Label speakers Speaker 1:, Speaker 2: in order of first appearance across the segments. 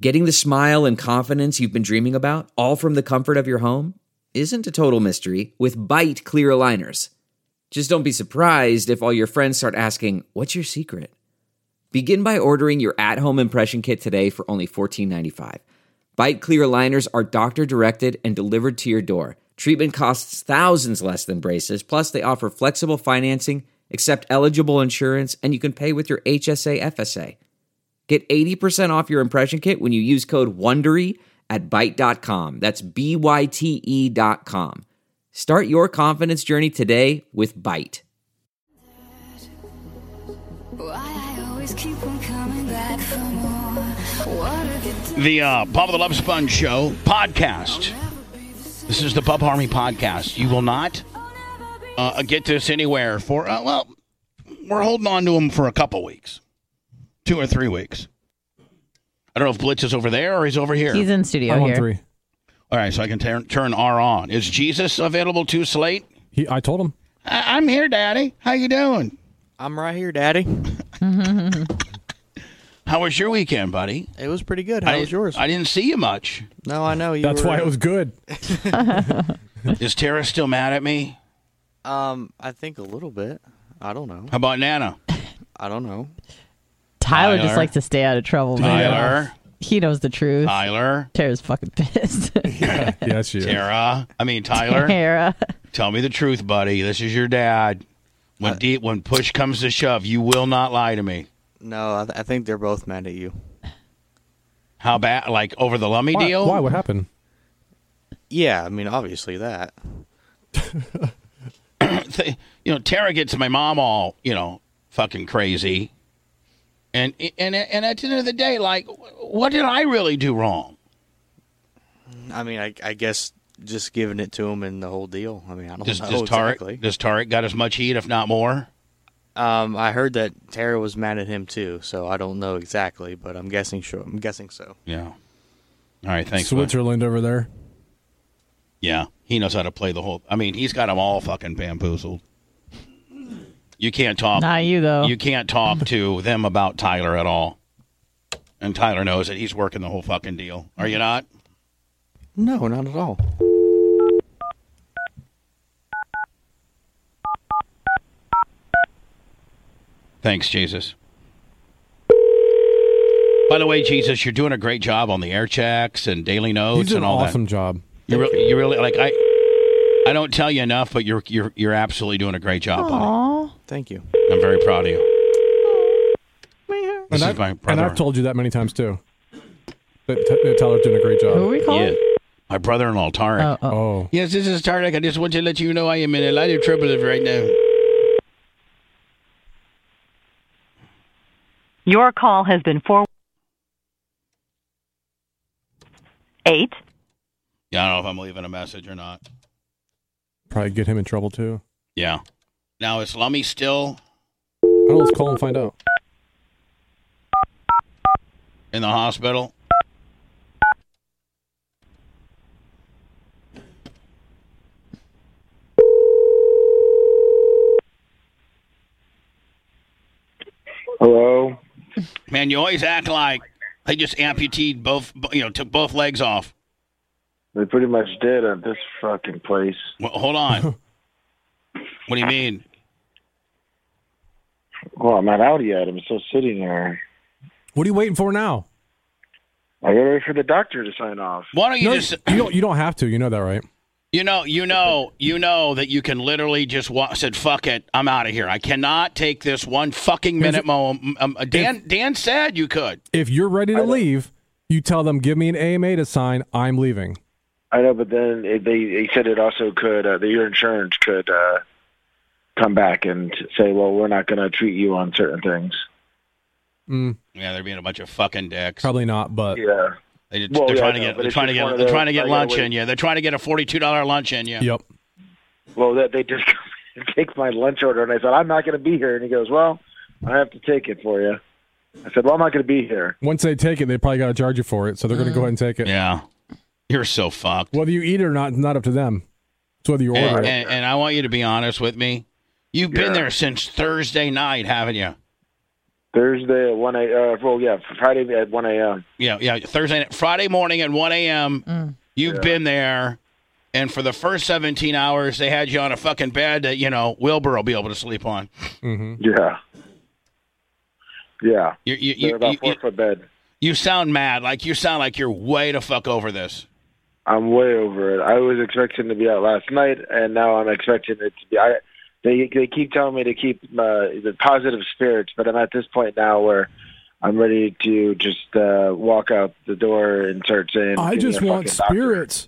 Speaker 1: Getting the smile and confidence you've been dreaming about, all from the comfort of your home, isn't a total mystery with Byte clear aligners. Just don't be surprised if all your friends start asking, "What's your secret?" Begin by ordering your at-home impression kit today for only $14.95. Byte clear aligners are doctor-directed and delivered to your door. Treatment costs thousands less than braces, plus they offer flexible financing, accept eligible insurance, and you can pay with your HSA FSA. Get 80% off your impression kit when you use code WONDERY at Byte.com. That's BYTE.com. Start your confidence journey today with Byte.
Speaker 2: The Bob the Love Sponge Show podcast. This is the Bub Harmony podcast. You will not get this anywhere for, we're holding on to them for a couple weeks. 2 or 3 weeks. I don't know if Blitz is over there or he's over here.
Speaker 3: He's in studio here.
Speaker 4: 3.
Speaker 2: All right, so I can turn R on. Is Jesus available too, Slate?
Speaker 4: I told him.
Speaker 2: I'm here, Daddy. How you doing?
Speaker 5: I'm right here, Daddy.
Speaker 2: How was your weekend, buddy?
Speaker 5: It was pretty good. How was yours?
Speaker 2: I didn't see you much.
Speaker 5: No, I know.
Speaker 4: That's why it was good.
Speaker 2: Is Tara still mad at me?
Speaker 5: I think a little bit. I don't know.
Speaker 2: How about Nana?
Speaker 5: I don't know.
Speaker 3: Tyler just likes to stay out of trouble, man.
Speaker 2: Tyler.
Speaker 3: He knows the truth.
Speaker 2: Tyler.
Speaker 3: Tara's fucking pissed.
Speaker 4: Yeah, she is.
Speaker 2: Tyler.
Speaker 3: Tara.
Speaker 2: Tell me the truth, buddy. This is your dad. When push comes to shove, you will not lie to me.
Speaker 5: No, I think they're both mad at you.
Speaker 2: How bad? Like over the Lummy deal?
Speaker 4: Why? What happened?
Speaker 5: Yeah, I mean, obviously that.
Speaker 2: Tara gets my mom all, fucking crazy. And at the end of the day, like, what did I really do wrong?
Speaker 5: I mean, I guess just giving it to him and the whole deal. I mean, I don't know exactly.
Speaker 2: Does Tarek got as much heat, if not more?
Speaker 5: I heard that Tara was mad at him too, so I don't know exactly, but I'm guessing so.
Speaker 2: Yeah. All right, thanks.
Speaker 4: Switzerland over there.
Speaker 2: Yeah, he knows how to play the whole. I mean, he's got them all fucking bamboozled. You can't talk.
Speaker 3: Not you, though.
Speaker 2: You can't talk to them about Tyler at all. And Tyler knows that he's working the whole fucking deal. Are you not?
Speaker 5: No, not at all.
Speaker 2: Thanks, Jesus. By the way, Jesus, you're doing a great job on the air checks and daily notes and all that.
Speaker 4: He's an awesome job.
Speaker 2: You really like I don't tell you enough, but you're absolutely doing a great job, buddy.
Speaker 5: Thank you.
Speaker 2: I'm very proud of you. This is my brother.
Speaker 4: And I've told you that many times too. That Tyler's doing a great job.
Speaker 3: Who are we calling?
Speaker 2: Yeah. My brother-in-law, Tarek.
Speaker 4: Oh.
Speaker 2: Yes, this is Tarek. I just want to let you know I am in a lot of trouble right now.
Speaker 6: Your call has been forwarded. 8.
Speaker 2: Yeah, I don't know if I'm leaving a message or not.
Speaker 4: Probably get him in trouble too.
Speaker 2: Yeah. Now, is Lummy still
Speaker 4: Oh, let's call and find out.
Speaker 2: in the hospital?
Speaker 7: Hello?
Speaker 2: Man, you always act like they just amputated took both legs off.
Speaker 7: They pretty much did at this fucking place.
Speaker 2: Well, hold on. What do you mean?
Speaker 7: Well, I'm not out yet. I'm still sitting there.
Speaker 4: What are you waiting for now?
Speaker 7: I gotta wait for the doctor to sign off.
Speaker 2: Why don't you
Speaker 4: No,
Speaker 2: just...
Speaker 4: you don't have to. You know that, right?
Speaker 2: You know that you can literally just said, fuck it, I'm out of here. I cannot take this one fucking minute. Dan said you could.
Speaker 4: If you're ready to leave, you tell them, give me an AMA to sign, I'm leaving.
Speaker 7: I know, but then they said it also could, your insurance could come back and say, well, we're not going to treat you on certain things.
Speaker 2: Yeah, they're being a bunch of fucking dicks.
Speaker 4: Probably not, but...
Speaker 7: Yeah.
Speaker 2: They're trying to get lunch in you. They're trying to get a $42 lunch in you.
Speaker 4: Yep.
Speaker 7: Well, they just take my lunch order, and I said, I'm not going to be here. And he goes, well, I have to take it for you. I said, well, I'm not going to be here.
Speaker 4: Once they take it, they probably got to charge you for it, so they're going to go ahead and take it.
Speaker 2: Yeah. You're so fucked.
Speaker 4: Whether you eat it or not, it's not up to them. It's whether you order it.
Speaker 2: And I want you to be honest with me. You've been there since Thursday night, haven't you?
Speaker 7: Thursday at 1 a.m. Friday at 1 a.m.
Speaker 2: Yeah. Friday morning at 1 a.m. You've been there, and for the first 17 hours, they had you on a fucking bed that, Wilbur will be able to sleep on.
Speaker 7: Mm-hmm. Yeah. Yeah. They're about 4-foot bed.
Speaker 2: You sound mad. You sound like you're way the fuck over this.
Speaker 7: I'm way over it. I was expecting to be out last night, and now I'm expecting it to be. They keep telling me to keep the positive spirits, but I'm at this point now where I'm ready to just walk out the door and start saying,
Speaker 4: I just want spirits.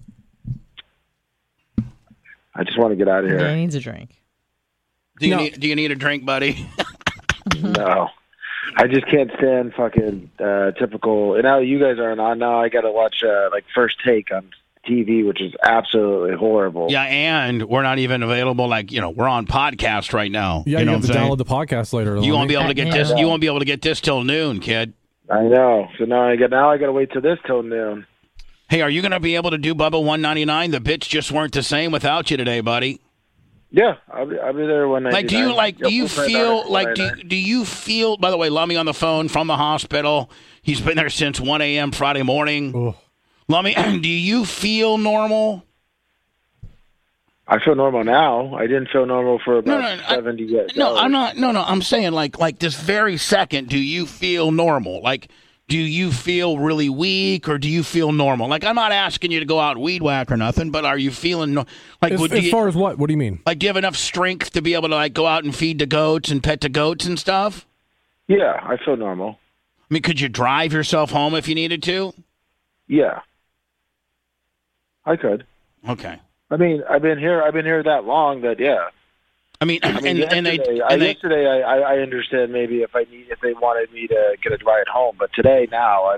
Speaker 7: I just want to get out of here.
Speaker 3: Yeah, he needs a drink.
Speaker 2: Do you need a drink, buddy?
Speaker 7: No. I just can't stand fucking typical. And now you guys aren't on. Now I got to watch First Take on TV, which is absolutely horrible.
Speaker 2: Yeah, and we're not even available. We're on podcast right now.
Speaker 4: Yeah, you have to download the podcast later.
Speaker 2: You won't be able to get this. You won't be able to get this till noon, kid.
Speaker 7: I know. So now I got to wait till this till noon.
Speaker 2: Hey, are you going to be able to do Bubba 199? The bits just weren't the same without you today, buddy.
Speaker 7: Yeah, I'll be there when I.
Speaker 2: Do you feel? By the way, Lummy on the phone from the hospital. He's been there since 1 a.m. Friday morning.
Speaker 4: Ugh.
Speaker 2: Lummy, do you feel normal?
Speaker 7: I feel normal now. I didn't feel normal for about 70 years.
Speaker 2: No, I'm not. No, I'm saying like this very second. Do you feel normal? Do you feel really weak, or do you feel normal? I'm not asking you to go out and weed whack or nothing, but are you feeling
Speaker 4: as far as what? What do you mean?
Speaker 2: Do you have enough strength to be able to go out and feed the goats and pet the goats and stuff?
Speaker 7: Yeah, I feel normal.
Speaker 2: I mean, could you drive yourself home if you needed to?
Speaker 7: Yeah, I could.
Speaker 2: Okay.
Speaker 7: I mean, I've been here that long that yeah.
Speaker 2: I mean
Speaker 7: yesterday I understand maybe if they wanted me to get a ride home, but today now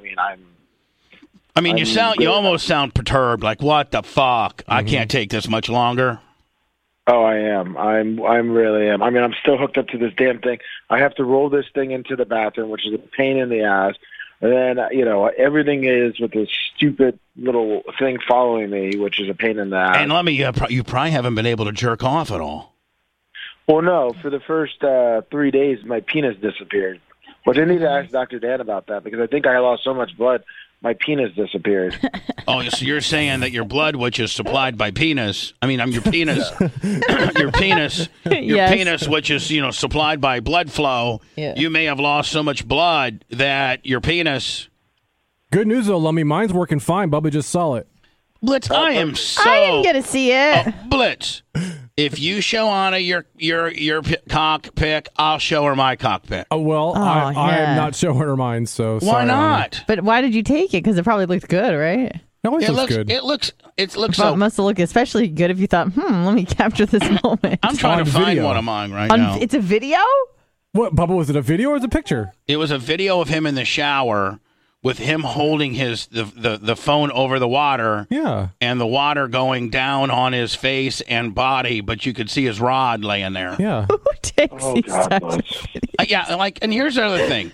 Speaker 2: you almost sound perturbed. What the fuck? I can't take this much longer.
Speaker 7: Oh, I am. I'm really am. I mean, I'm still hooked up to this damn thing. I have to roll this thing into the bathroom, which is a pain in the ass. And then, everything is with this stupid little thing following me, which is a pain in the ass.
Speaker 2: And let me, you probably haven't been able to jerk off at all.
Speaker 7: Well, no. For the first 3 days, my penis disappeared. Which I need to ask Dr. Dan about that, because I think I lost so much blood, my penis disappeared.
Speaker 2: Oh, so you're saying that your blood, which is supplied by penis, your penis, your penis, which is, supplied by blood flow, you may have lost so much blood that your penis.
Speaker 4: Good news, though, Lummy. Mine's working fine. Bubba just saw it.
Speaker 2: Blitz, I
Speaker 3: didn't get to see it.
Speaker 2: Blitz, if you show Anna your cock pic, I'll show her my cock pic.
Speaker 4: I am not showing her mine, so
Speaker 2: why not?
Speaker 3: But why did you take it? Because it probably looked good, right?
Speaker 4: It always looks good.
Speaker 2: It looks
Speaker 3: so. It must have looked especially good if you thought, let me capture this moment.
Speaker 2: I'm trying to find one of mine right now.
Speaker 3: It's a video?
Speaker 4: What, Bubba, was it a video or was it a picture?
Speaker 2: It was a video of him in the shower with him holding the phone over the water.
Speaker 4: Yeah.
Speaker 2: And the water going down on his face and body, but you could see his rod laying there.
Speaker 4: Yeah.
Speaker 3: Who takes these types of videos?
Speaker 2: And here's the other thing.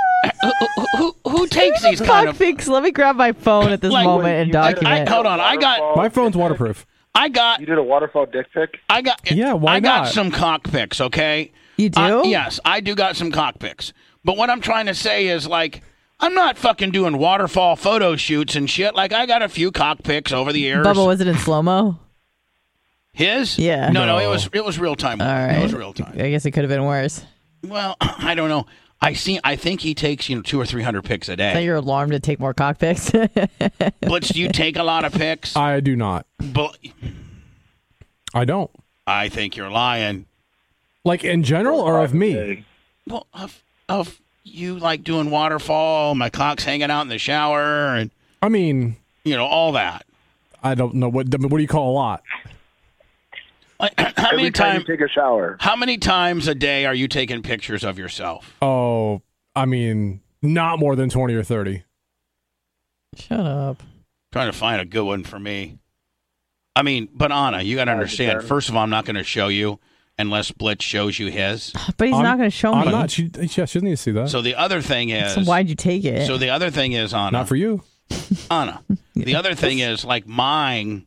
Speaker 2: Who takes these kind of
Speaker 3: pics? Let me grab my phone at this moment and document.
Speaker 2: Hold on,
Speaker 4: my phone's waterproof.
Speaker 7: You did a waterfall dick pic?
Speaker 4: Why not?
Speaker 2: I got some cock pics, okay?
Speaker 3: You do?
Speaker 2: Yes, I do got some cock pics. But what I'm trying to say is, I'm not fucking doing waterfall photo shoots and shit. I got a few cock pics over the years.
Speaker 3: Bubba, was it in slow-mo?
Speaker 2: His?
Speaker 3: Yeah.
Speaker 2: No, it was real time.
Speaker 3: All right.
Speaker 2: It was real time.
Speaker 3: I guess it could have been worse.
Speaker 2: Well, I don't know. I think he takes 200 or 300 pics a day.
Speaker 3: So you're alarmed to take more cock pics?
Speaker 2: Blitz, do you take a lot of pics?
Speaker 4: I do not. I don't.
Speaker 2: I think you're lying.
Speaker 4: In general or of me?
Speaker 2: Well, of you doing waterfall, my cock's hanging out in the shower, and all that.
Speaker 4: I don't know what do you call a lot?
Speaker 2: How many times
Speaker 7: you take a shower?
Speaker 2: How many times a day are you taking pictures of yourself?
Speaker 4: Oh, not more than 20 or 30.
Speaker 3: Shut up.
Speaker 2: Trying to find a good one for me. But Anna, you got to understand. First of all, I'm not going to show you unless Blitz shows you his.
Speaker 3: But he's not going to show me.
Speaker 4: I'm not. She doesn't need to see that.
Speaker 2: So the other thing is.
Speaker 3: So why'd you take it?
Speaker 2: So the other thing is, Anna.
Speaker 4: Not for you.
Speaker 2: Anna. The other thing is, mine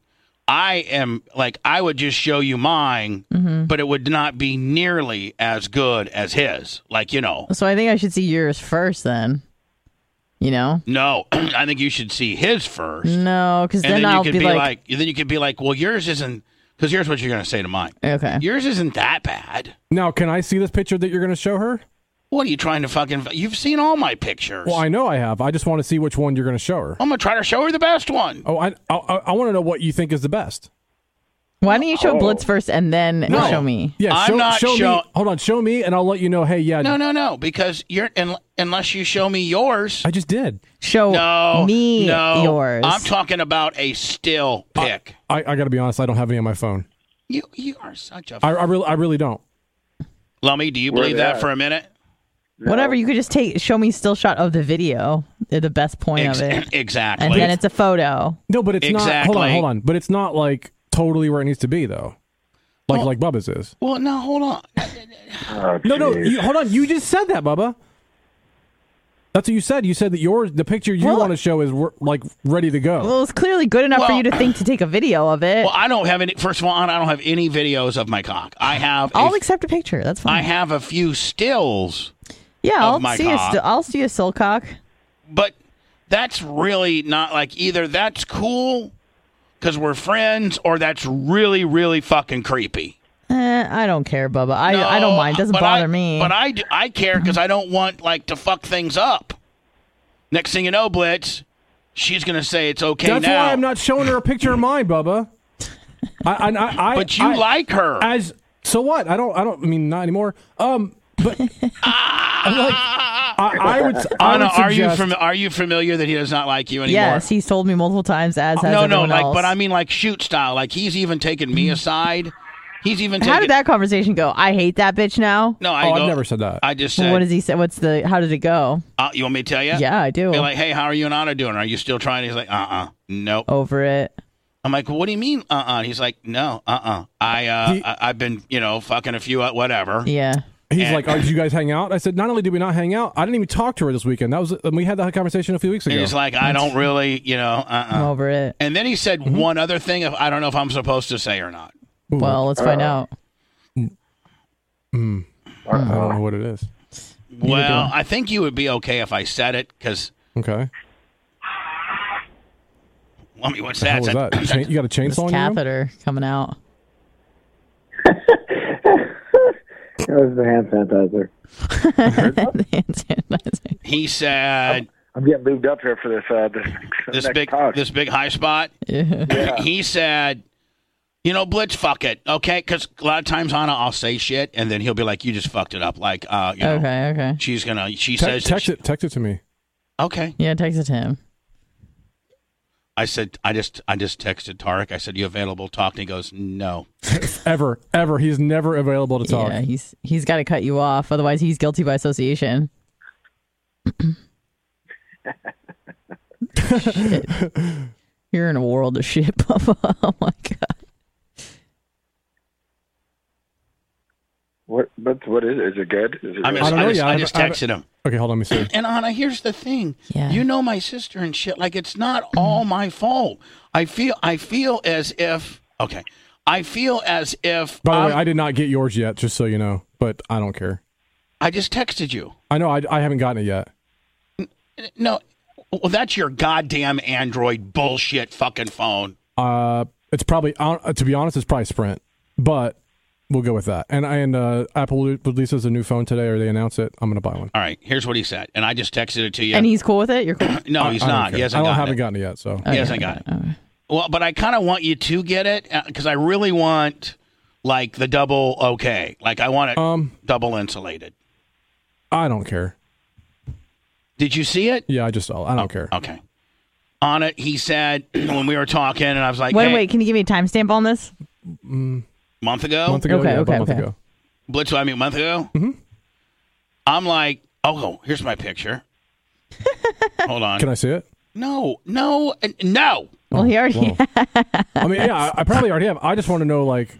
Speaker 2: I would just show you mine, but it would not be nearly as good as his. Like, you know.
Speaker 3: So I think I should see yours first then. You know?
Speaker 2: No, I think you should see his first.
Speaker 3: No, because then
Speaker 2: you
Speaker 3: I'll
Speaker 2: could
Speaker 3: be like,
Speaker 2: then you could be like, well, yours isn't, because here's what you're going to say to mine.
Speaker 3: okay.
Speaker 2: Yours isn't that bad.
Speaker 4: Now, can I see this picture that you're going to show her?
Speaker 2: What are you trying to fucking, you've seen all my pictures.
Speaker 4: Well, I know I have. I just want to see which one you're going to show her.
Speaker 2: I'm going to try to show her the best one.
Speaker 4: Oh, I want to know what you think is the best.
Speaker 3: Why don't you show Blitz first and then show me?
Speaker 4: Yeah,
Speaker 2: I'm not
Speaker 4: show
Speaker 2: show-
Speaker 4: me. Hold on, show me, and I'll let you know. Hey, yeah.
Speaker 2: No, because unless you show me yours.
Speaker 4: I just did.
Speaker 3: Show me yours.
Speaker 2: I'm talking about a still pic.
Speaker 4: I got to be honest. I don't have any on my phone.
Speaker 2: You are such a.
Speaker 4: I really don't.
Speaker 2: Lummy, do you believe that for a minute?
Speaker 3: Whatever, you could just show me still shot of the video. They're the best point of it.
Speaker 2: Exactly.
Speaker 3: And then it's a photo.
Speaker 4: No, but it's not.
Speaker 2: Exactly.
Speaker 4: Hold on. But it's not like totally where it needs to be though. Like Bubba's is.
Speaker 2: Well, no, hold on.
Speaker 4: No. Hold on. You just said that, Bubba. That's what you said. You said that the picture you want to show is like ready to go.
Speaker 3: Well, it's clearly good enough for you to think to take a video of it.
Speaker 2: Well, I don't have any. First of all, I don't have any videos of my cock. I have.
Speaker 3: I'll accept a picture. That's fine.
Speaker 2: I have a few stills.
Speaker 3: Yeah,
Speaker 2: of my cock.
Speaker 3: I'll see a still cock.
Speaker 2: But that's really not like either that's cool because we're friends or that's really, really fucking creepy.
Speaker 3: I don't care, Bubba. I don't mind. It doesn't bother me.
Speaker 2: But I care because I don't want like to fuck things up. Next thing you know, Blitz, she's gonna say it's okay
Speaker 4: That's
Speaker 2: now.
Speaker 4: why I'm not showing her a picture of mine, Bubba.
Speaker 2: But you like her.
Speaker 4: So what? I don't. I mean, not anymore. But I would.
Speaker 2: Anna,
Speaker 4: suggest,
Speaker 2: are you familiar that he does not like you anymore?
Speaker 3: Yes, he's told me multiple times. As has everyone else.
Speaker 2: But I mean like shoot style. Like he's even taken me aside. He's even.
Speaker 3: How did that conversation go? I hate that bitch now.
Speaker 2: No,
Speaker 4: I've never said that.
Speaker 2: I just said.
Speaker 3: What does he say? How did it go?
Speaker 2: You want me to tell you?
Speaker 3: Yeah, I do.
Speaker 2: You're like, hey, how are you and Anna doing? Are you still trying? He's like, nope.
Speaker 3: Over it.
Speaker 2: I'm like, what do you mean, He's like, no, I've been, fucking a few, whatever.
Speaker 3: Yeah.
Speaker 4: He's like, did you guys hang out? I said, not only did we not hang out, I didn't even talk to her this weekend. We had that conversation a few weeks ago.
Speaker 2: And he's like, I don't really,
Speaker 3: I'm over it.
Speaker 2: And then he said one other thing. I don't know if I'm supposed to say or not.
Speaker 3: Well, let's find out.
Speaker 4: I don't know what it is.
Speaker 2: Well, I think you would be okay if I said it because.
Speaker 4: Okay.
Speaker 2: Let me. What's
Speaker 4: that?
Speaker 2: What
Speaker 4: was that? You got a chainsaw in your room?
Speaker 3: Catheter coming out.
Speaker 7: That was the hand sanitizer.
Speaker 2: He said,
Speaker 7: I'm getting lubed up here for
Speaker 2: this big high spot.
Speaker 3: Yeah.
Speaker 2: He said, Blitz, fuck it, okay? Because a lot of times, Anna, I'll say shit, and then he'll be like, you just fucked it up. Like,
Speaker 3: okay.
Speaker 2: She says,
Speaker 4: text it to me.
Speaker 2: Okay.
Speaker 3: Yeah, text it to him.
Speaker 2: I said, I just texted Tarek. I said, you available to talk? And he goes, no.
Speaker 4: Ever. He's never available to talk.
Speaker 3: Yeah, he's got to cut you off. Otherwise, he's guilty by association. Shit. You're in a world of shit, Bubba. Oh, my God.
Speaker 7: What is it? Is it good? Is it
Speaker 2: I just texted him.
Speaker 4: Okay, hold on, let me see.
Speaker 2: And Anna, here's the thing.
Speaker 3: Yeah.
Speaker 2: You know my sister and shit. Like, it's not all my fault. I feel as if. Okay. I feel as if.
Speaker 4: By the way, I did not get yours yet, just so you know. But I don't care.
Speaker 2: I just texted you.
Speaker 4: I know. I haven't gotten it yet.
Speaker 2: No. Well, that's your goddamn Android bullshit fucking phone.
Speaker 4: It's probably, to be honest, it's probably Sprint, but we'll go with that. And Apple releases a new phone today, or they announce it. I'm going to buy one.
Speaker 2: All right, here's what he said, and I just texted it to you.
Speaker 3: And he's cool with it? You're cool?
Speaker 2: No, he's not. He hasn't.
Speaker 4: I haven't gotten it yet, so
Speaker 2: he hasn't got it. Okay. Well, but I kind of want you to get it because I really want like the double okay. Like I want it double insulated.
Speaker 4: I don't care.
Speaker 2: Did you see it?
Speaker 4: Yeah, I don't care.
Speaker 2: Okay. On it, he said when we were talking, and I was like,
Speaker 3: wait, can you give me a timestamp on this?
Speaker 2: Month ago?
Speaker 3: Okay.
Speaker 2: Blitz, a month ago?
Speaker 4: Mm-hmm.
Speaker 2: I'm like, here's my picture. Hold on.
Speaker 4: Can I see it?
Speaker 2: No.
Speaker 3: Well, he already
Speaker 4: I mean, yeah, I probably already have. I just want to know, like,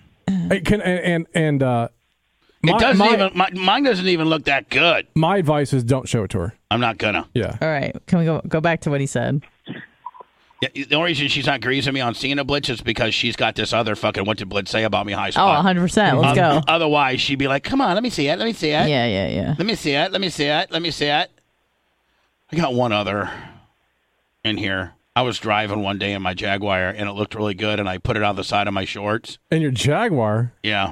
Speaker 2: mine doesn't even look that good.
Speaker 4: My advice is don't show it to her.
Speaker 2: I'm not gonna.
Speaker 4: Yeah.
Speaker 3: All right. Can we go back to what he said?
Speaker 2: Yeah, the only reason she's not greasing me on seeing a Blitz is because she's got this other fucking what did Blitz say about me high
Speaker 3: Oh,
Speaker 2: spot.
Speaker 3: 100%. Let's go.
Speaker 2: Otherwise, she'd be like, come on, let me see it. Let me see it.
Speaker 3: Yeah.
Speaker 2: Let me see it. Let me see it. Let me see it. I got one other in here. I was driving one day in my Jaguar, and it looked really good, and I put it on the side of my shorts.
Speaker 4: And your Jaguar?
Speaker 2: Yeah.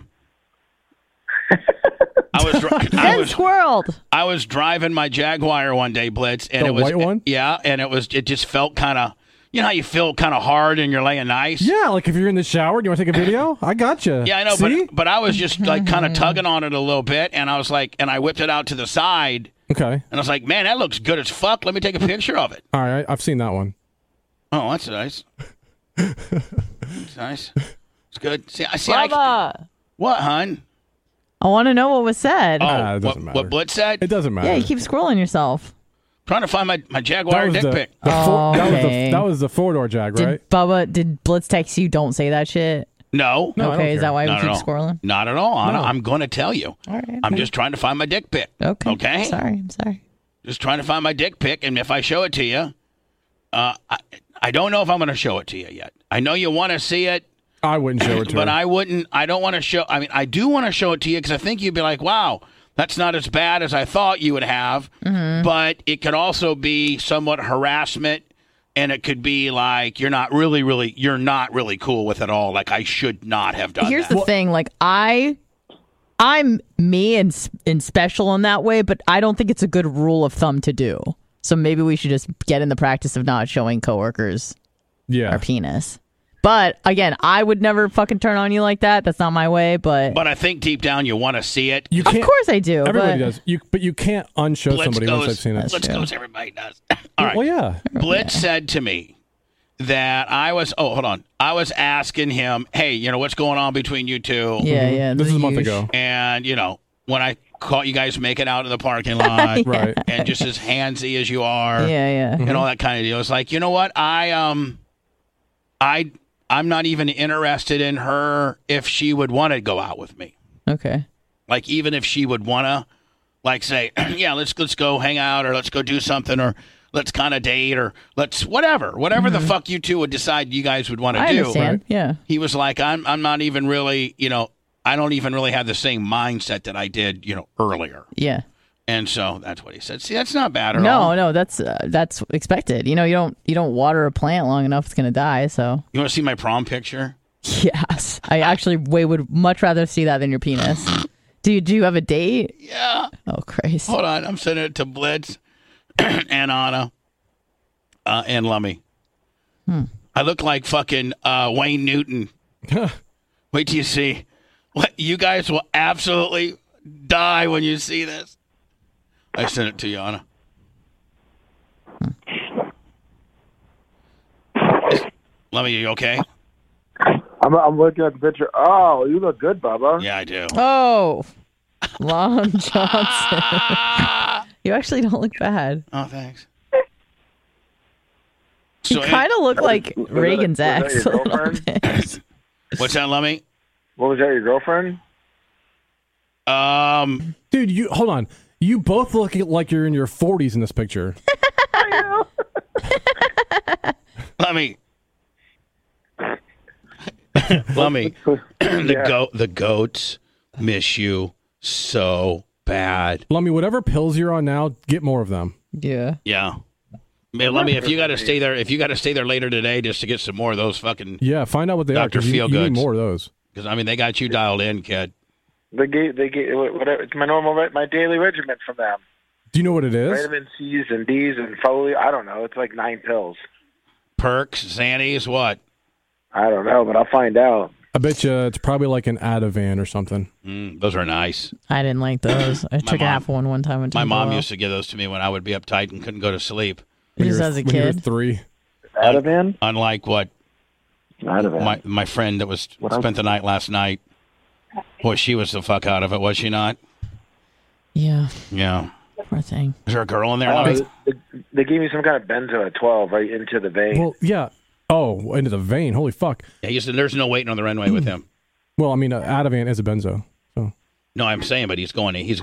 Speaker 3: Squirreled.
Speaker 2: I was driving my Jaguar one day, Blitz, and
Speaker 4: The
Speaker 2: it was
Speaker 4: white one?
Speaker 2: Yeah, and it just felt kind of, you know how you feel kind of hard and you're laying nice.
Speaker 4: Yeah, like if you're in the shower, do you want to take a video? I got you.
Speaker 2: Yeah, I know,
Speaker 4: See?
Speaker 2: but I was just like kind of tugging on it a little bit, and I was like, and I whipped it out to the side,
Speaker 4: Okay.
Speaker 2: and I was like, man, that looks good as fuck. Let me take a picture of it.
Speaker 4: All right, I've seen that one.
Speaker 2: Oh, that's nice. That's nice. It's good. See,
Speaker 3: Bubba.
Speaker 2: What, hon?
Speaker 3: I want to know what was said.
Speaker 2: Oh,
Speaker 4: it doesn't matter.
Speaker 2: what Blitz said?
Speaker 4: It doesn't matter.
Speaker 3: Yeah, you keep scrolling yourself.
Speaker 2: Trying to find my Jaguar dick pic.
Speaker 4: That was the 4-door Jag, right?
Speaker 3: Did Blitz text you? Don't say that shit.
Speaker 2: No.
Speaker 4: No, I don't
Speaker 3: Okay, is
Speaker 4: care.
Speaker 3: that why
Speaker 2: Not
Speaker 3: we
Speaker 2: at
Speaker 3: keep
Speaker 2: all.
Speaker 3: scrolling?
Speaker 2: Not at all, Anna.
Speaker 4: No.
Speaker 2: I'm going to tell you.
Speaker 3: All right.
Speaker 2: I'm just trying to find my dick pic.
Speaker 3: Okay.
Speaker 2: Okay?
Speaker 3: I'm sorry.
Speaker 2: Just trying to find my dick pic, and if I show it to you, I don't know if I'm going to show it to you yet. I know you want to see it,
Speaker 4: I wouldn't show it to
Speaker 2: but
Speaker 4: her.
Speaker 2: I wouldn't. I don't want to show. I mean, I do want to show it to you because I think you'd be like, "Wow, that's not as bad as I thought you would have."
Speaker 3: Mm-hmm.
Speaker 2: But it could also be somewhat harassment, and it could be like you're not really cool with it all. Like I should not have done.
Speaker 3: Here's
Speaker 2: that.
Speaker 3: the thing. Like I'm me and special in that way, but I don't think it's a good rule of thumb to do. So maybe we should just get in the practice of not showing coworkers our penis. But again, I would never fucking turn on you like that. That's not my way. But
Speaker 2: I think deep down you want to see it.
Speaker 4: You
Speaker 3: of
Speaker 4: can't,
Speaker 3: course I do.
Speaker 4: everybody
Speaker 3: but
Speaker 4: does. But you can't unshow somebody once they've seen it.
Speaker 2: Blitz goes, everybody does. All right.
Speaker 4: Well, yeah.
Speaker 2: Blitz said to me that I was asking him, hey, you know, what's going on between you two?
Speaker 3: Yeah.
Speaker 4: This is a month
Speaker 3: usual.
Speaker 4: ago.
Speaker 2: And, you know, when I caught you guys making out in the parking lot,
Speaker 4: Right.
Speaker 2: and just as handsy as you are,
Speaker 3: Yeah.
Speaker 2: and all that kind of deal. It's like, you know what? I'm not even interested in her if she would want to go out with me.
Speaker 3: Okay.
Speaker 2: Like, even if she would want to, like, say, yeah, let's go hang out, or let's go do something, or let's kind of date, or let's whatever the fuck you two would decide you guys would want to
Speaker 3: I
Speaker 2: do.
Speaker 3: understand. Yeah.
Speaker 2: He was like, I'm not even really, you know, I don't even really have the same mindset that I did, you know, earlier.
Speaker 3: Yeah.
Speaker 2: And so that's what he said. See, that's not bad at all.
Speaker 3: No, that's expected. You know, you don't water a plant long enough, it's gonna die. So
Speaker 2: You want to see my prom picture?
Speaker 3: yes, I actually would much rather see that than your penis. Do you have a date?
Speaker 2: Yeah.
Speaker 3: Oh Christ!
Speaker 2: Hold on, I'm sending it to Blitz and Anna and Lummy. I look like fucking Wayne Newton. Wait till you see. What you guys will absolutely die when you see this. I sent it to you, Anna. Lummy, you okay?
Speaker 7: I'm looking at the picture. Oh, you look good, Bubba.
Speaker 2: Yeah, I do.
Speaker 3: Oh, Lon Johnson. You actually don't look bad.
Speaker 2: Oh, thanks.
Speaker 3: You kind of look like Reagan's
Speaker 7: was that
Speaker 3: ex.
Speaker 7: your
Speaker 3: a little
Speaker 7: girlfriend?
Speaker 3: bit.
Speaker 2: What's that, Lummy?
Speaker 7: What was that, your girlfriend?
Speaker 4: Dude, you hold on. You both look like you're in your 40s in this picture.
Speaker 2: Lummy. Lummy. The goats miss you so bad.
Speaker 4: Lummy, whatever pills you're on now, get more of them.
Speaker 3: Yeah.
Speaker 2: Yeah. Man, Lummy, if you got to stay there later today just to get some more of those fucking
Speaker 4: Yeah, find out what they
Speaker 2: Dr.
Speaker 4: are. 'Cause you need
Speaker 2: Feelgoods.
Speaker 4: more of those.
Speaker 2: because I mean they got you dialed in, kid.
Speaker 7: They gave whatever. It's my daily regimen from them.
Speaker 4: Do you know what it is?
Speaker 7: Vitamin C's and D's and folate. I don't know. It's like 9 pills.
Speaker 2: Perks, Xannies, what?
Speaker 7: I don't know, but I'll find out.
Speaker 4: I bet you it's probably like an Ativan or something.
Speaker 2: Those are nice.
Speaker 3: I didn't like those. I took half one time. And
Speaker 2: My mom used to give those to me when I would be uptight and couldn't go to sleep.
Speaker 3: Just as a
Speaker 4: When you were
Speaker 3: kid.
Speaker 4: 3.
Speaker 7: Ativan?
Speaker 2: Unlike what
Speaker 7: Ativan.
Speaker 2: my friend that was spent the night last night. Boy, she was the fuck out of it, was she not?
Speaker 3: Yeah.
Speaker 2: Yeah.
Speaker 3: Poor thing.
Speaker 2: Is there a girl in there?
Speaker 7: They gave me some kind of benzo at 12 right into the vein.
Speaker 4: Well, yeah. Oh, into the vein. Holy fuck.
Speaker 2: Yeah, there's no waiting on the runway with him.
Speaker 4: Well, I mean, Ativan is a benzo. So
Speaker 2: No, I'm saying, but he's going, you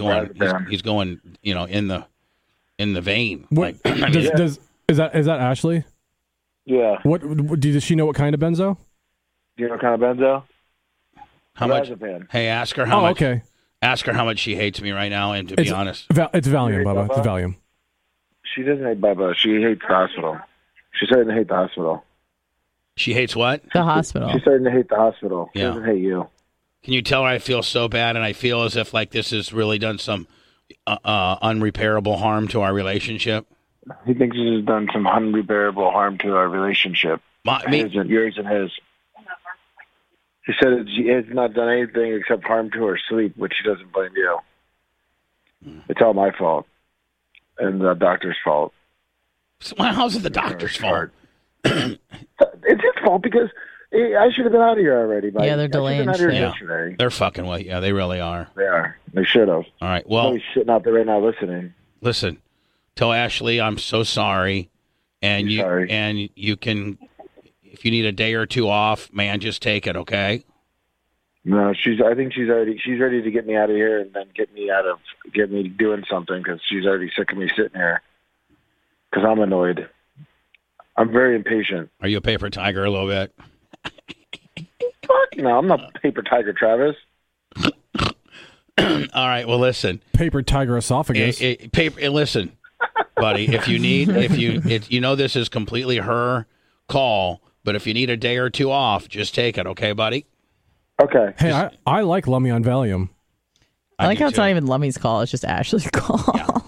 Speaker 2: know, in the vein.
Speaker 4: what
Speaker 2: Like, I mean,
Speaker 4: is that Ashley?
Speaker 7: Yeah.
Speaker 4: Does she know what kind of benzo?
Speaker 7: Do you know what kind of benzo?
Speaker 2: How much?
Speaker 7: Diazepam.
Speaker 2: Hey, ask her how much.
Speaker 4: Okay.
Speaker 2: Ask her how much she hates me right now, and to be honest.
Speaker 4: It's Valium, Bubba.
Speaker 7: Bubba?
Speaker 4: It's Valium.
Speaker 7: She doesn't hate Bubba. She hates the hospital. She's starting to hate the hospital.
Speaker 2: She hates what?
Speaker 3: The hospital.
Speaker 7: She's starting to hate the hospital. She
Speaker 2: Yeah.
Speaker 7: doesn't hate you.
Speaker 2: Can you tell her I feel so bad, and I feel as if like this has really done some unrepairable harm to our relationship?
Speaker 7: He thinks this has done some unrepairable harm to our relationship. Yours and his. He said it's not done anything except harm to her sleep, which he doesn't blame you. It's all my fault. And the doctor's fault.
Speaker 2: Well, how's it the doctor's fault?
Speaker 7: It's his fault because I should have been out of here already.
Speaker 3: Yeah, they're delaying shit.
Speaker 7: Yesterday.
Speaker 2: They're fucking with you. Yeah, they really are.
Speaker 7: They are. They should have.
Speaker 2: All right, well.
Speaker 7: He's sitting out there right now listening.
Speaker 2: Listen, tell Ashley I'm so sorry. And you can, if you need a day or two off, man, just take it, okay?
Speaker 7: No, I think she's ready to get me out of here and then get me doing something because she's already sick of me sitting here. Because I'm annoyed. I'm very impatient.
Speaker 2: Are you a paper tiger a little bit?
Speaker 7: Fuck no, I'm not paper tiger, Travis.
Speaker 2: All right, well, listen.
Speaker 4: Paper tiger esophagus.
Speaker 2: Listen, buddy, if you know this is completely her call, but if you need a day or two off, just take it, okay, buddy?
Speaker 7: Okay.
Speaker 4: Hey, I like Lummy on Valium.
Speaker 3: I like how it's not even Lummy's call; it's just Ashley's call.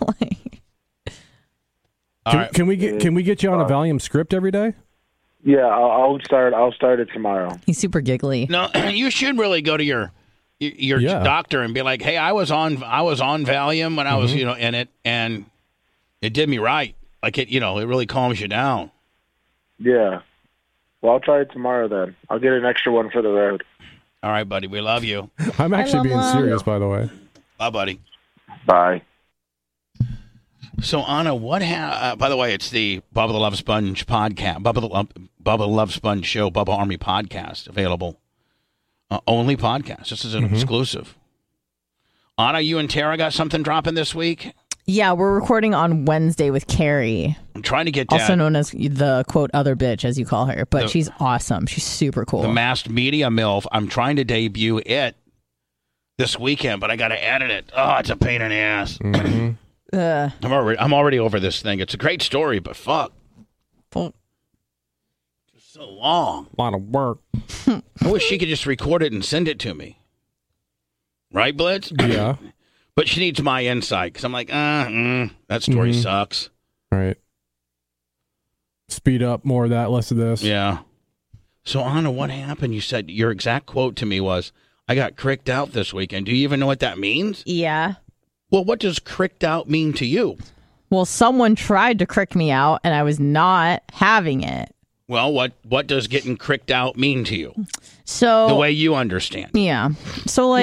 Speaker 2: Yeah.
Speaker 4: Can we get you on a Valium script every day?
Speaker 7: Yeah, I'll start it tomorrow.
Speaker 3: He's super giggly.
Speaker 2: No, you should really go to your doctor and be like, "Hey, I was on Valium when I was in it, and it did me right. Like it really calms you down."
Speaker 7: Yeah. Well, I'll try it tomorrow then. I'll get an extra one for the road.
Speaker 2: All right, buddy. We love you.
Speaker 4: I'm actually being serious, by the way.
Speaker 2: Bye, buddy.
Speaker 7: Bye.
Speaker 2: So, Anna, by the way, it's the Bubba the Love Sponge podcast, Bubba the Love Sponge show, Bubba Army podcast, available. Only podcast. This is an exclusive. Anna, you and Tara got something dropping this week?
Speaker 3: Yeah, we're recording on Wednesday with Carrie.
Speaker 2: I'm trying to get that.
Speaker 3: Also known as the, quote, other bitch, as you call her. But she's awesome. She's super cool.
Speaker 2: The Masked Media MILF. I'm trying to debut it this weekend, but I got to edit it. Oh, it's a pain in the ass.
Speaker 3: Mm-hmm.
Speaker 2: I'm already over this thing. It's a great story, but fuck. It's so long.
Speaker 4: A lot of work.
Speaker 2: I wish she could just record it and send it to me. Right, Blitz?
Speaker 4: Yeah.
Speaker 2: But she needs my insight because I'm like, that story sucks.
Speaker 4: Right. Speed up, more of that, less of this.
Speaker 2: Yeah. So, Anna, what happened? You said your exact quote to me was, I got cricked out this weekend. Do you even know what that means?
Speaker 3: Yeah.
Speaker 2: Well, what does cricked out mean to you?
Speaker 3: Well, someone tried to crick me out, and I was not having it.
Speaker 2: Well, what does getting cricked out mean to you?
Speaker 3: So
Speaker 2: the way you understand.
Speaker 3: Yeah. So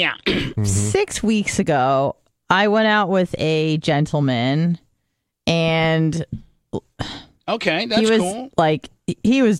Speaker 3: 6 weeks ago, I went out with a gentleman, and
Speaker 2: okay, that's
Speaker 3: he was
Speaker 2: cool.
Speaker 3: He was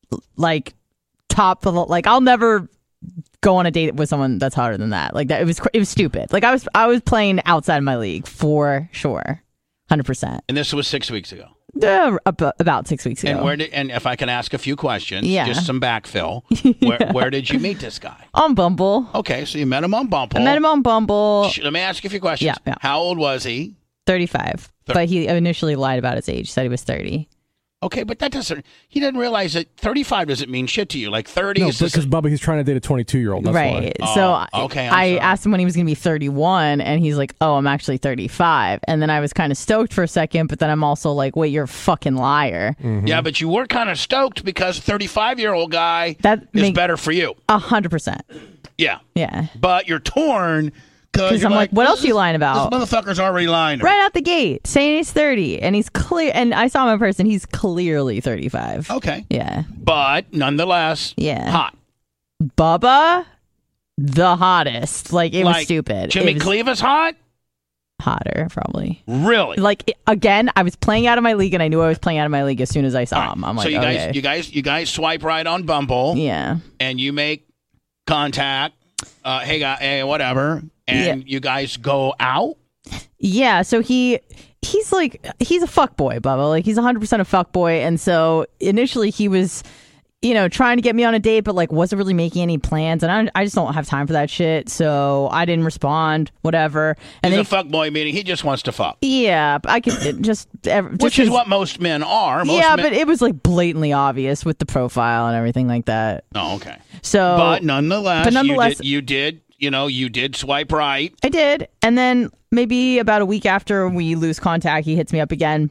Speaker 3: top of I'll never go on a date with someone that's hotter than that. Like that, it was stupid. Like I was playing outside my league for sure, 100%.
Speaker 2: And this was 6 weeks ago.
Speaker 3: About 6 weeks ago.
Speaker 2: And if I can ask a few questions,
Speaker 3: yeah.
Speaker 2: just some backfill. Where did you meet this guy?
Speaker 3: On Bumble.
Speaker 2: Okay, so you met him on Bumble.
Speaker 3: I met him on Bumble.
Speaker 2: Let me ask you a few questions.
Speaker 3: Yeah.
Speaker 2: How old was he?
Speaker 3: 35. But he initially lied about his age. Said he was 30.
Speaker 2: Okay, but he doesn't realize that 35 doesn't mean shit to you. Like 30
Speaker 4: no,
Speaker 2: is just...
Speaker 4: because Bubba, he's trying to date a 22-year-old. That's
Speaker 3: right.
Speaker 4: Why.
Speaker 3: So
Speaker 2: okay,
Speaker 3: I asked him when he was going to be 31, and he's like, oh, I'm actually 35. And then I was kind of stoked for a second, but then I'm also like, wait, you're a fucking liar.
Speaker 2: Mm-hmm. Yeah, but you were kind of stoked because a 35-year-old guy is better for you.
Speaker 3: 100%.
Speaker 2: Yeah.
Speaker 3: Yeah.
Speaker 2: But you're torn...
Speaker 3: Because I'm like, what else are you lying about?
Speaker 2: This motherfucker's already lying.
Speaker 3: Right out the gate, saying he's 30. And he's clear. And I saw him in person. He's clearly 35.
Speaker 2: Okay.
Speaker 3: Yeah.
Speaker 2: But nonetheless, hot.
Speaker 3: Bubba, the hottest. It was stupid.
Speaker 2: Jimmy Cleaver's hot?
Speaker 3: Hotter, probably.
Speaker 2: Really?
Speaker 3: Again, I was playing out of my league, and I knew I was playing out of my league as soon as I saw him. I'm like,
Speaker 2: so you guys swipe right on Bumble.
Speaker 3: Yeah.
Speaker 2: And you make contact. Hey, guy, hey, whatever. And you guys go out?
Speaker 3: Yeah, so he he's a fuckboy, Bubba. Like, he's 100% a fuckboy. And so initially he was, trying to get me on a date, but like wasn't really making any plans. And I just don't have time for that shit. So I didn't respond, whatever. And
Speaker 2: he's a fuckboy, meaning he just wants to fuck.
Speaker 3: Yeah, I could
Speaker 2: which is what most men are.
Speaker 3: But it was like blatantly obvious with the profile and everything like that.
Speaker 2: Oh, okay.
Speaker 3: So,
Speaker 2: but nonetheless, you did swipe right.
Speaker 3: I did. And then maybe about a week after we lose contact, he hits me up again.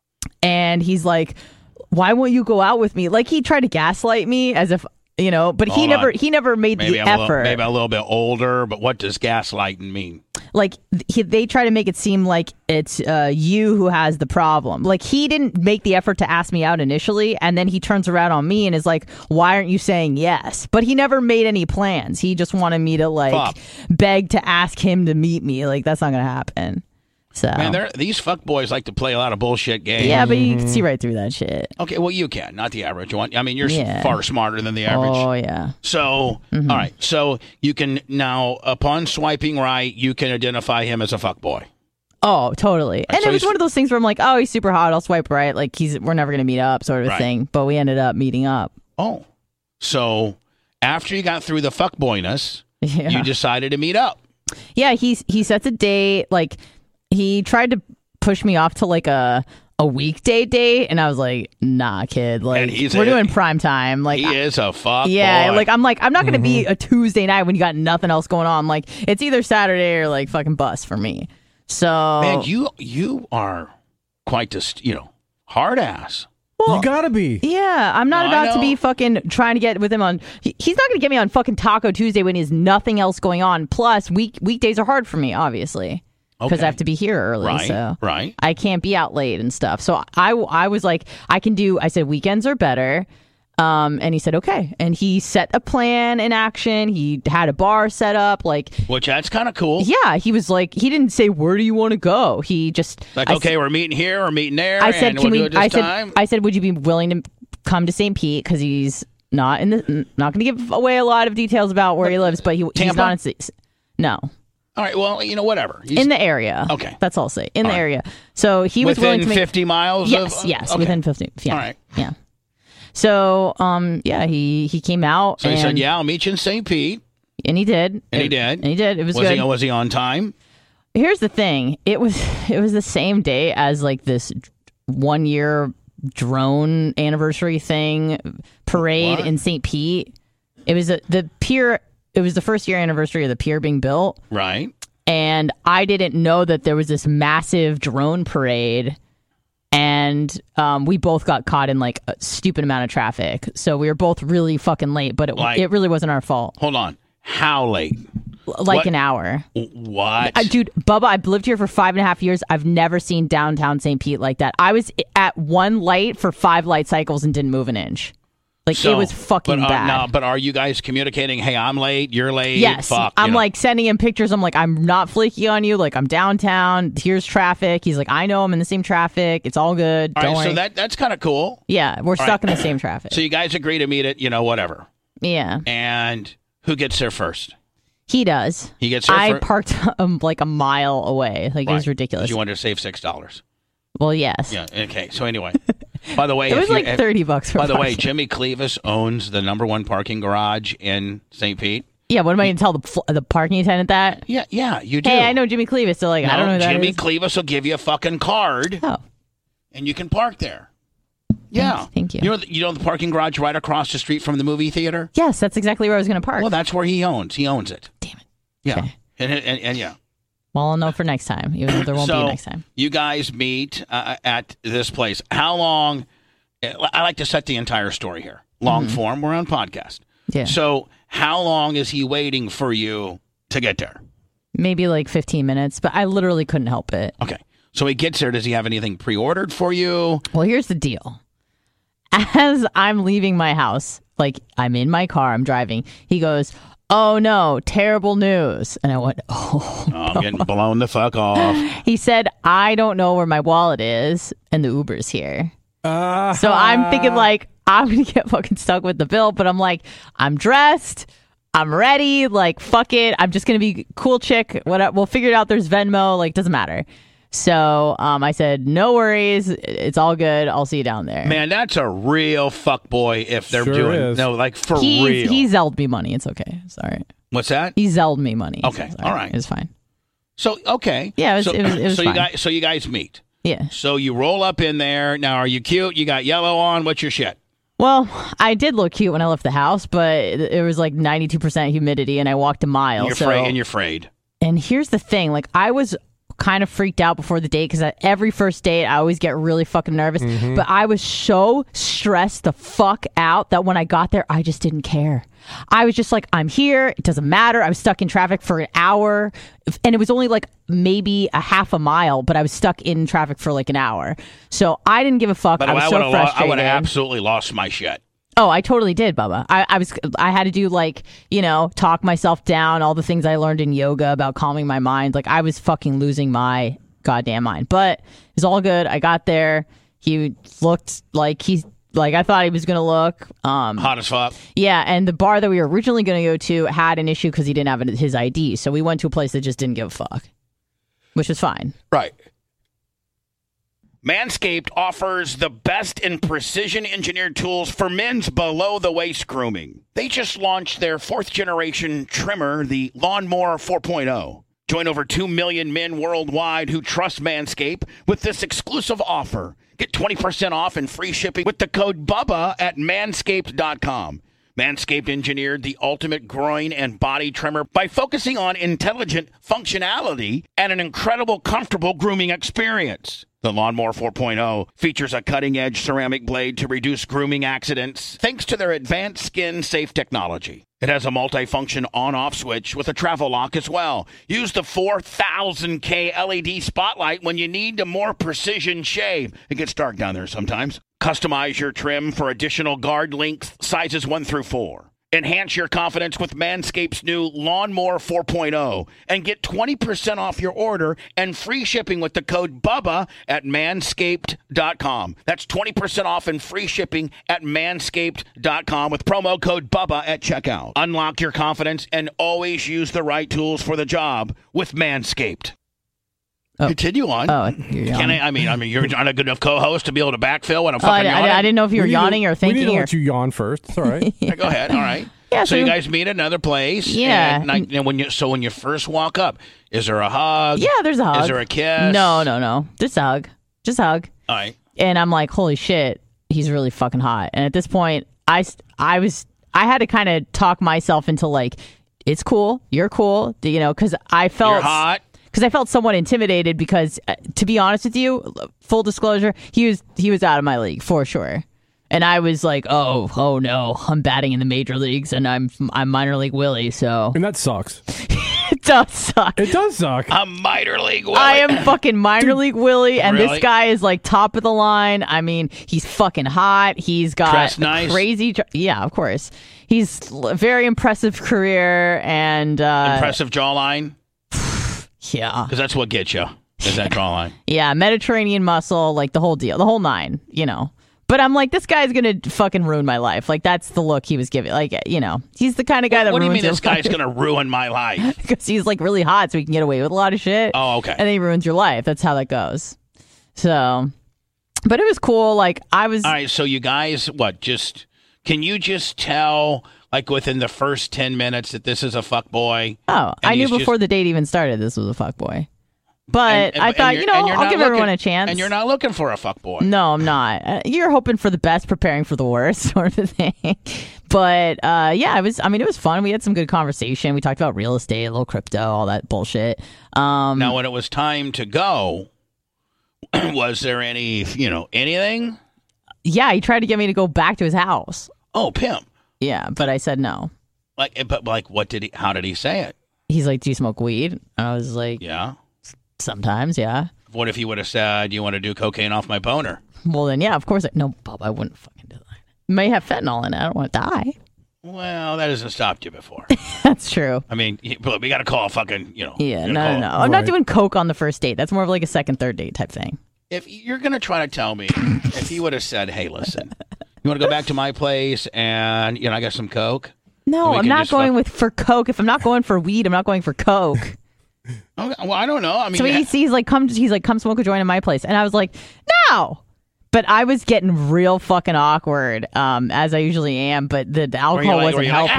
Speaker 3: And he's like, why won't you go out with me? Like, he tried to gaslight me as if, but he never made the effort.
Speaker 2: Maybe a little bit older, but what does gaslighting mean?
Speaker 3: Like, they try to make it seem like it's you who has the problem. Like, he didn't make the effort to ask me out initially, and then he turns around on me and is like, why aren't you saying yes? But he never made any plans. He just wanted me to, beg to ask him to meet me. Like, that's not going to happen. So,
Speaker 2: man, these fuckboys like to play a lot of bullshit games.
Speaker 3: Yeah, but you can see right through that shit.
Speaker 2: Okay, well, you can, not the average one. I mean, you're far smarter than the average.
Speaker 3: Oh, yeah.
Speaker 2: So, all right. So, you can now, upon swiping right, you can identify him as a fuckboy.
Speaker 3: Oh, totally. And so it was one of those things where I'm like, oh, he's super hot. I'll swipe right. Like, we're never going to meet up sort of a thing. But we ended up meeting up.
Speaker 2: Oh. So, after you got through the fuckboyness, you decided to meet up.
Speaker 3: Yeah, he sets a date. Like, he tried to push me off to like a weekday date, and I was like, nah, kid. Like, we're doing prime time. Like,
Speaker 2: he is a fuck boy.
Speaker 3: I'm not gonna be a Tuesday night when you got nothing else going on. Like, it's either Saturday or like fucking bus for me. So,
Speaker 2: man, you are quite hard ass.
Speaker 4: Well, you gotta be.
Speaker 3: Yeah, I'm not about to be fucking trying to get with him on. He's not gonna get me on fucking Taco Tuesday when he has nothing else going on. Plus, weekdays are hard for me, obviously. Because I have to be here early, so I can't be out late and stuff. So I was like, I said weekends are better, and he said okay, and he set a plan in action. He had a bar set up,
Speaker 2: which that's kind of cool.
Speaker 3: Yeah, he was like, he didn't say where do you want to go. He just
Speaker 2: we're meeting here or meeting there.
Speaker 3: I said,
Speaker 2: can we?
Speaker 3: I said, would you be willing to come to St. Pete? Because he's not going to give away a lot of details about where he lives, but he's not in. No.
Speaker 2: All right, well, whatever.
Speaker 3: In the area.
Speaker 2: Okay.
Speaker 3: That's all I'll say. In the area. So he was willing to make...
Speaker 2: 50 miles?
Speaker 3: Yes, okay. Within 50. Yeah. All right. Yeah. So, he came out
Speaker 2: So he said, I'll meet you in St. Pete.
Speaker 3: And he did.
Speaker 2: It was good. Was he on time?
Speaker 3: Here's the thing. It was the same day as, like, this 1 year drone anniversary parade in St. Pete. It was the pier... It was the first year anniversary of the pier being built.
Speaker 2: Right.
Speaker 3: And I didn't know that there was this massive drone parade. And we both got caught in like a stupid amount of traffic. So we were both really fucking late, but it really wasn't our fault.
Speaker 2: Hold on. How late?
Speaker 3: Like an hour.
Speaker 2: What?
Speaker 3: Dude, Bubba, I've lived here for 5.5 years. I've never seen downtown St. Pete like that. I was at one light for 5 light cycles and didn't move an inch. Like, it was fucking bad.
Speaker 2: No, but are you guys communicating, hey, I'm late, you're late?
Speaker 3: Yes.
Speaker 2: Fuck,
Speaker 3: I'm like sending him pictures. I'm like, I'm not flaky on you. Like, I'm downtown. Here's traffic. He's like, I know I'm in the same traffic. It's all good. Don't worry.
Speaker 2: So that's kind of cool.
Speaker 3: Yeah, we're stuck in the same traffic.
Speaker 2: So you guys agree to meet at, whatever.
Speaker 3: Yeah.
Speaker 2: And who gets there first?
Speaker 3: He does.
Speaker 2: He gets there first?
Speaker 3: I parked like a mile away. Like, it was ridiculous.
Speaker 2: You wanted to save $6.
Speaker 3: Well, yes.
Speaker 2: Yeah, okay. So anyway... By the way,
Speaker 3: it was like $30 for
Speaker 2: By the way, Jimmy Clevis owns the #1 parking garage in St. Pete.
Speaker 3: Yeah, what am I going to tell the parking attendant that?
Speaker 2: Yeah, you do.
Speaker 3: Hey, I know Jimmy Clevis, so I don't know who that
Speaker 2: Jimmy
Speaker 3: is.
Speaker 2: Clevis will give you a fucking card.
Speaker 3: Oh.
Speaker 2: And you can park there. Yeah.
Speaker 3: Thank you.
Speaker 2: You know the parking garage right across the street from the movie theater?
Speaker 3: Yes, that's exactly where I was going to park.
Speaker 2: Well, that's where he owns. He owns it.
Speaker 3: Damn it.
Speaker 2: Yeah.
Speaker 3: Okay.
Speaker 2: And yeah.
Speaker 3: Well, I'll know for next time, even though there won't be a next time.
Speaker 2: You guys meet at this place. How long... I like to set the entire story here. Long form, we're on podcast.
Speaker 3: Yeah.
Speaker 2: So how long is he waiting for you to get there?
Speaker 3: Maybe like 15 minutes, but I literally couldn't help it.
Speaker 2: Okay. So he gets there. Does he have anything pre-ordered for you?
Speaker 3: Well, here's the deal. As I'm leaving my house, like I'm in my car, I'm driving, he goes, oh no, terrible news. And I went,
Speaker 2: I'm getting blown the fuck off.
Speaker 3: He said, I don't know where my wallet is and the Uber's here. So I'm thinking like, I'm going to get fucking stuck with the bill, but I'm like, I'm dressed. I'm ready. Like, fuck it. I'm just going to be cool chick. We'll figure it out. There's Venmo. Like, doesn't matter. So I said, no worries. It's all good. I'll see you down there.
Speaker 2: Man, that's a real fuckboy if they're doing no, like for real.
Speaker 3: He zelled me money. It's okay. It's all right.
Speaker 2: What's that?
Speaker 3: He zelled me money.
Speaker 2: Okay. All right.
Speaker 3: It's fine.
Speaker 2: So, okay.
Speaker 3: Yeah, it was fine.
Speaker 2: So you guys meet.
Speaker 3: Yeah.
Speaker 2: So you roll up in there. Now, are you cute? You got yellow on. What's your shit?
Speaker 3: Well, I did look cute when I left the house, but it was like 92% humidity, and I walked a mile.
Speaker 2: You're afraid.
Speaker 3: And here's the thing. Like, I was kind of freaked out before the date because at every first date I always get really fucking nervous, but I was so stressed the fuck out that when I got there I just didn't care. I was just like, I'm here, it doesn't matter. I was stuck in traffic for an hour, and it was only like maybe a half a mile, but I was stuck in traffic for like an hour, so I didn't give a fuck. I was so frustrated.
Speaker 2: I would have absolutely lost my shit.
Speaker 3: Oh, I totally did, Bubba. I had to do like, talk myself down, all the things I learned in yoga about calming my mind. Like, I was fucking losing my goddamn mind. But it's all good. I got there. He looked like I thought he was going to look.
Speaker 2: Hot as fuck.
Speaker 3: Yeah, and the bar that we were originally going to go to had an issue because he didn't have his ID. So we went to a place that just didn't give a fuck, which was fine.
Speaker 2: Right. Manscaped offers the best in precision-engineered tools for men's below-the-waist grooming. They just launched their fourth-generation trimmer, the Lawnmower 4.0. Join over 2 million men worldwide who trust Manscaped with this exclusive offer. Get 20% off and free shipping with the code BUBBA at manscaped.com. Manscaped engineered the ultimate groin and body trimmer by focusing on intelligent functionality and an incredible, comfortable grooming experience. The Lawnmower 4.0 features a cutting-edge ceramic blade to reduce grooming accidents thanks to their advanced skin-safe technology. It has a multi-function on-off switch with a travel lock as well. Use the 4000K LED spotlight when you need a more precision shave. It gets dark down there sometimes. Customize your trim for additional guard length sizes 1 through 4. Enhance your confidence with Manscaped's new Lawnmower 4.0 and get 20% off your order and free shipping with the code BUBBA at manscaped.com. That's 20% off and free shipping at manscaped.com with promo code BUBBA at checkout. Unlock your confidence and always use the right tools for the job with Manscaped.
Speaker 3: Oh.
Speaker 2: Continue on.
Speaker 3: Oh, you're yawning.
Speaker 2: I mean, you're not a good enough co-host to be able to backfill when I'm fucking yawning.
Speaker 3: I didn't know if you were yawning or thinking.
Speaker 4: We need to let you yawn first. It's all right.
Speaker 2: Yeah, go ahead. All right.
Speaker 3: Yeah,
Speaker 2: so you guys meet at another place.
Speaker 3: Yeah.
Speaker 2: And when you first walk up, is there a hug?
Speaker 3: Yeah, there's a hug.
Speaker 2: Is there a kiss?
Speaker 3: No. Just a hug. Just hug.
Speaker 2: All right.
Speaker 3: And I'm like, holy shit, he's really fucking hot. And at this point, I had to kind of talk myself into like, it's cool, you're cool, because I felt
Speaker 2: you're hot.
Speaker 3: Because I felt somewhat intimidated because, to be honest with you, full disclosure, he was out of my league for sure. And I was like, oh no, I'm batting in the major leagues and I'm minor league Willie, so.
Speaker 4: And that sucks.
Speaker 3: It does suck.
Speaker 4: It does suck.
Speaker 2: I'm minor league Willie.
Speaker 3: I am fucking minor league Willie, and
Speaker 2: really?
Speaker 3: This guy is like top of the line. I mean, he's fucking hot. He's got
Speaker 2: nice.
Speaker 3: Crazy. Yeah, of course. He's a very impressive career and
Speaker 2: impressive jawline.
Speaker 3: Yeah,
Speaker 2: because that's what gets you. Is that jawline?
Speaker 3: Yeah, Mediterranean muscle, like the whole deal, the whole nine. But I'm like, this guy's gonna fucking ruin my life. Like, that's the look he was giving. Like, he's the kind of guy that.
Speaker 2: What do you
Speaker 3: ruins
Speaker 2: mean this guy's gonna ruin my life?
Speaker 3: Because he's like really hot, so he can get away with a lot of shit.
Speaker 2: Oh, okay.
Speaker 3: And then he ruins your life. That's how that goes. So, but it was cool. Like, I was.
Speaker 2: All right. So you guys, can you just tell, like, within the first 10 minutes that this is a fuck boy?
Speaker 3: Oh, I knew before the date even started this was a fuck boy. But I thought, I'll give everyone a chance.
Speaker 2: And you're not looking for a fuck boy.
Speaker 3: No, I'm not. You're hoping for the best, preparing for the worst sort of thing. But, yeah, it was fun. We had some good conversation. We talked about real estate, a little crypto, all that bullshit.
Speaker 2: Now, when it was time to go, was there anything?
Speaker 3: Yeah, he tried to get me to go back to his house.
Speaker 2: Oh, pimp.
Speaker 3: Yeah, but I said no.
Speaker 2: How did he say it?
Speaker 3: He's like, do you smoke weed? I was like,
Speaker 2: yeah.
Speaker 3: Sometimes, yeah.
Speaker 2: What if he would have said, you want to do cocaine off my boner?
Speaker 3: Well, then, yeah, of course. No, Bob, I wouldn't fucking do that. It may have fentanyl in it. I don't want to die.
Speaker 2: Well, that hasn't stopped you before.
Speaker 3: That's true.
Speaker 2: I mean, we got to call a fucking,
Speaker 3: Yeah, no. I'm not doing coke on the first date. That's more of like a second, third date type thing.
Speaker 2: If you're going to try to tell me, if he would have said, hey, listen, you want to go back to my place and, I got some coke?
Speaker 3: No, I'm not going for coke. If I'm not going for weed, I'm not going for coke.
Speaker 2: Okay, well, I don't know. I mean,
Speaker 3: So he's like, come smoke a joint in my place. And I was like, no. But I was getting real fucking awkward, as I usually am, but the alcohol wasn't helping.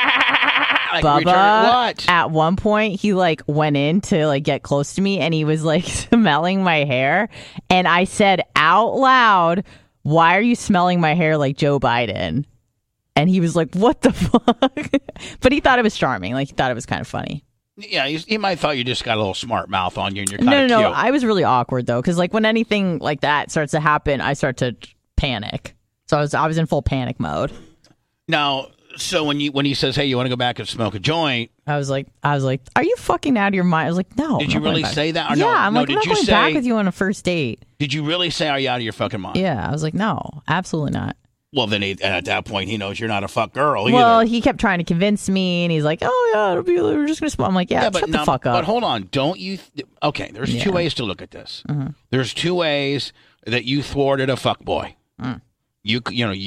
Speaker 3: Bubba, at one point, he like went in to like get close to me and he was like smelling my hair. And I said out loud, "Why are you smelling my hair like Joe Biden?" And he was like, "What the fuck?" But he thought it was charming. Like, he thought it was kind of funny.
Speaker 2: Yeah, he might have thought you just got a little smart mouth on you and you're kind of cute.
Speaker 3: No. I was really awkward, though, because like when anything like that starts to happen, I start to panic. So I was in full panic mode.
Speaker 2: Now, so when he says, "Hey, you want to go back and smoke a joint?"
Speaker 3: I was like, "Are you fucking out of your mind?" I was like, "No."
Speaker 2: Did you really say that? Or
Speaker 3: yeah,
Speaker 2: no,
Speaker 3: I'm like,
Speaker 2: did
Speaker 3: I'm not
Speaker 2: you
Speaker 3: going
Speaker 2: say,
Speaker 3: back with you on a first date.
Speaker 2: Did you really say, "Are you out of your fucking mind?"
Speaker 3: Yeah, I was like, "No, absolutely not."
Speaker 2: Well, then at that point, he knows you're not a fuck girl either.
Speaker 3: Well, he kept trying to convince me, and he's like, "Oh yeah, we're just gonna smoke." I'm like, "Yeah,
Speaker 2: but
Speaker 3: shut the fuck up."
Speaker 2: But hold on, don't you? Okay, there's two ways to look at this.
Speaker 3: Mm-hmm.
Speaker 2: There's two ways that you thwarted a fuck boy. You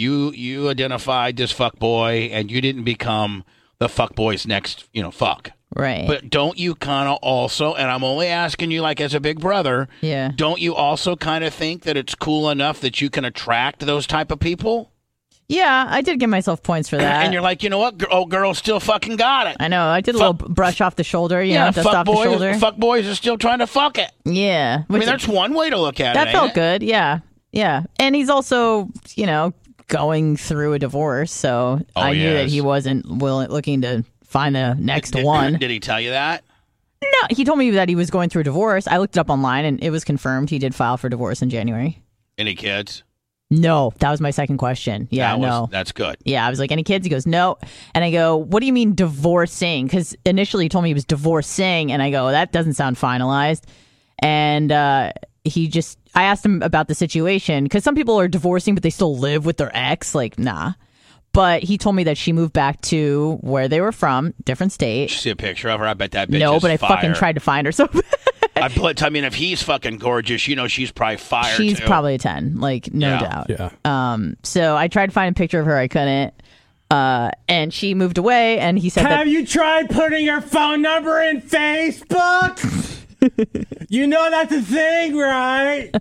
Speaker 2: identified this fuck boy, and you didn't become the fuck boy's next fuck.
Speaker 3: Right.
Speaker 2: But don't you kind of also, and I'm only asking you like as a big brother,
Speaker 3: yeah,
Speaker 2: don't you also kind of think that it's cool enough that you can attract those type of people?
Speaker 3: Yeah, I did give myself points for that.
Speaker 2: And you're like, you know what? Old girl still fucking got it.
Speaker 3: I know. I did a little brush off the shoulder, dust off the shoulder.
Speaker 2: Fuck boys are still trying to fuck it.
Speaker 3: Yeah.
Speaker 2: I mean, that's one way to look at it.
Speaker 3: That felt good. Yeah. Yeah. And he's also, going through a divorce. So I knew that he wasn't looking to find the next one.
Speaker 2: Did he tell you that?
Speaker 3: No, he told me that he was going through a divorce. I looked it up online and it was confirmed he did file for divorce in January.
Speaker 2: Any kids?
Speaker 3: No, that was my second question. Yeah, no.
Speaker 2: That's good.
Speaker 3: Yeah, I was like, any kids? He goes, no. And I go, what do you mean divorcing? Because initially he told me he was divorcing. And I go, that doesn't sound finalized. And I asked him about the situation. Because some people are divorcing, but they still live with their ex. Like, nah. But he told me that she moved back to where they were from, different state.
Speaker 2: Did you see a picture of her? I bet that bitch
Speaker 3: No,
Speaker 2: is
Speaker 3: but I
Speaker 2: fire.
Speaker 3: fucking tried to find her so bad.
Speaker 2: I mean, if he's fucking gorgeous, she's probably fire.
Speaker 3: She's
Speaker 2: too.
Speaker 3: probably a 10, like, no doubt.
Speaker 4: Yeah.
Speaker 3: So I tried to find a picture of her. I couldn't. And she moved away, and he said
Speaker 4: Have you tried putting her phone number in Facebook? You know that's a thing, right?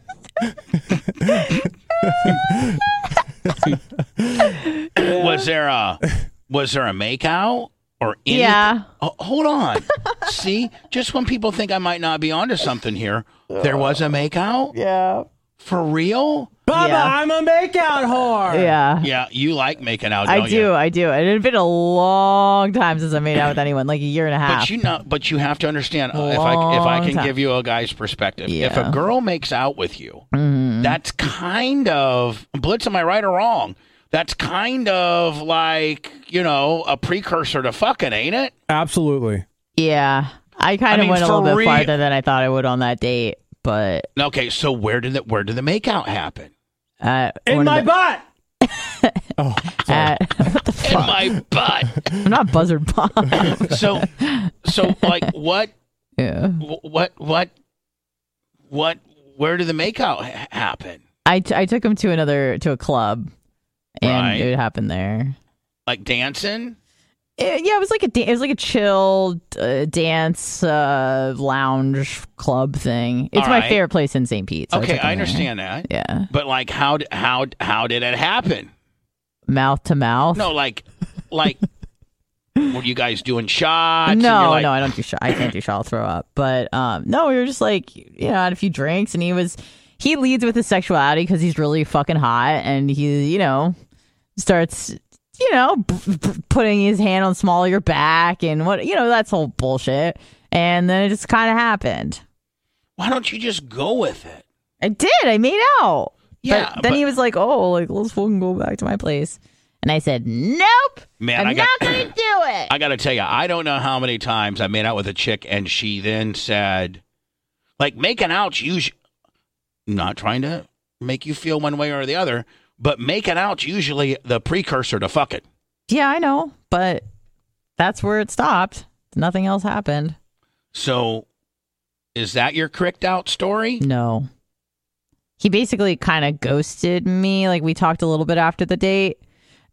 Speaker 2: Was there a makeout or anything?
Speaker 3: Yeah.
Speaker 2: Oh, hold on. See, just when people think I might not be onto something here, there was a makeout.
Speaker 3: Yeah.
Speaker 2: For real?
Speaker 4: Bubba,
Speaker 3: Yeah.
Speaker 4: I'm a makeout whore.
Speaker 3: Yeah.
Speaker 2: Yeah, you like making out. Don't
Speaker 3: I do.
Speaker 2: you?
Speaker 3: I do. And it had been a long time since I made out with anyone, like a year and a half.
Speaker 2: But you have to understand. If I
Speaker 3: Long
Speaker 2: can
Speaker 3: time.
Speaker 2: give you a guy's perspective, if
Speaker 3: Yeah.
Speaker 2: a girl makes out with you,
Speaker 3: Mm-hmm.
Speaker 2: that's kind of Blitz. Am I right or wrong? That's kind of like a precursor to fucking, ain't it?
Speaker 4: Absolutely.
Speaker 3: Yeah. I kind of went a
Speaker 2: for
Speaker 3: little bit
Speaker 2: real.
Speaker 3: farther than I thought I would on that date, but
Speaker 2: Okay, so where did the makeout happen?
Speaker 4: In my butt. Oh, sorry.
Speaker 3: what the
Speaker 2: In
Speaker 3: fuck?
Speaker 2: my butt.
Speaker 3: I'm not buzzard bomb.
Speaker 2: So like what?
Speaker 3: Yeah.
Speaker 2: What? Where did the makeout happen?
Speaker 3: I took him to a club, and
Speaker 2: Right.
Speaker 3: it happened there.
Speaker 2: Like dancing?
Speaker 3: Yeah, it was like a chill dance lounge club thing. It's
Speaker 2: All
Speaker 3: my
Speaker 2: right.
Speaker 3: favorite place in St. Pete. So
Speaker 2: Okay,
Speaker 3: took him
Speaker 2: I understand that.
Speaker 3: there. Yeah,
Speaker 2: But like, how did it happen?
Speaker 3: mouth to mouth.
Speaker 2: No, like, were you guys doing shots? and
Speaker 3: No,
Speaker 2: you're like,
Speaker 3: no, I don't do shot. I can't do shot. I'll throw up. But no, we were just like, had a few drinks, and he leads with his sexuality because he's really fucking hot, and he, starts, putting his hand on small of your back, and that's whole bullshit. And then it just kind of happened.
Speaker 2: Why don't you just go with it?
Speaker 3: I did. I made out.
Speaker 2: Yeah,
Speaker 3: But then he was like, "Oh, like let's fucking go back to my place." And I said, "Nope,
Speaker 2: Man,
Speaker 3: I'm not going to do it."
Speaker 2: I got to tell you, I don't know how many times I made out with a chick and she then said, like, making out's usually, not trying to make you feel one way or the other, but making out's usually the precursor to fucking.
Speaker 3: Yeah, I know, but that's where it stopped. Nothing else happened.
Speaker 2: So, is that your cricked out story?
Speaker 3: No. He basically kind of ghosted me. Like, we talked a little bit after the date.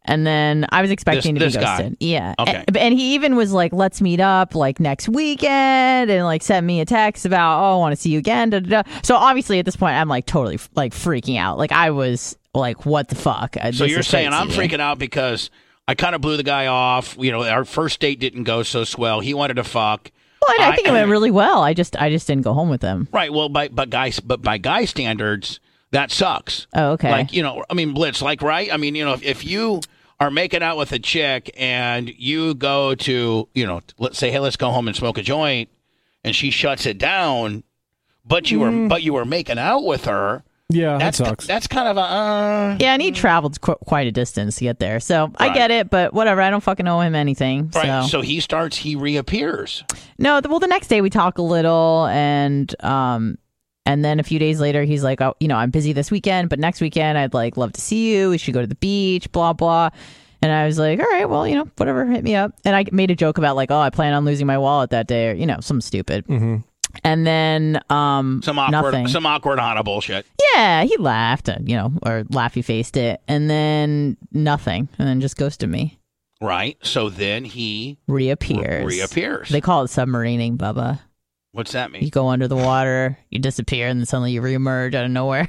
Speaker 3: And then I was expecting to be
Speaker 2: This guy?
Speaker 3: ghosted. Yeah.
Speaker 2: Okay.
Speaker 3: And he even was like, let's meet up like next weekend, and like sent me a text about, oh, I want to see you again. Da, da, da. So obviously at this point, I'm like totally like freaking out. Like I was like, what the fuck?
Speaker 2: So you're saying I'm freaking out because I kind of blew the guy off. You know, our first date didn't go so swell. He wanted to fuck.
Speaker 3: Well, I think it went really well. I just didn't go home with him.
Speaker 2: Right. Well, by guy standards, that sucks.
Speaker 3: Oh, okay.
Speaker 2: Like, you know, I mean, Blitz, like, right? I mean, you know, if you are making out with a chick and you go to, you know, let's say, hey, let's go home and smoke a joint, and she shuts it down, but you were making out with her.
Speaker 4: Yeah, that sucks.
Speaker 2: That's kind of a
Speaker 3: Yeah, and he traveled quite a distance to get there. So I get it, but whatever. I don't fucking owe him anything.
Speaker 2: Right. So he reappears.
Speaker 3: No, well, the next day we talk a little, and then a few days later he's like, oh, you know, I'm busy this weekend, but next weekend I'd like love to see you. We should go to the beach, blah blah. And I was like, all right, well, you know, whatever, hit me up. And I made a joke about like, oh, I plan on losing my wallet that day, or you know, something stupid.
Speaker 4: Mm-hmm.
Speaker 3: And then
Speaker 2: some awkward Hana bullshit.
Speaker 3: Yeah, he laughed, you know, or laughy faced it, and then nothing, and then just ghosted me.
Speaker 2: Right. So then he
Speaker 3: reappears. They call it submarining, Bubba.
Speaker 2: What's that mean?
Speaker 3: You go under the water, you disappear, and then suddenly you reemerge out of nowhere.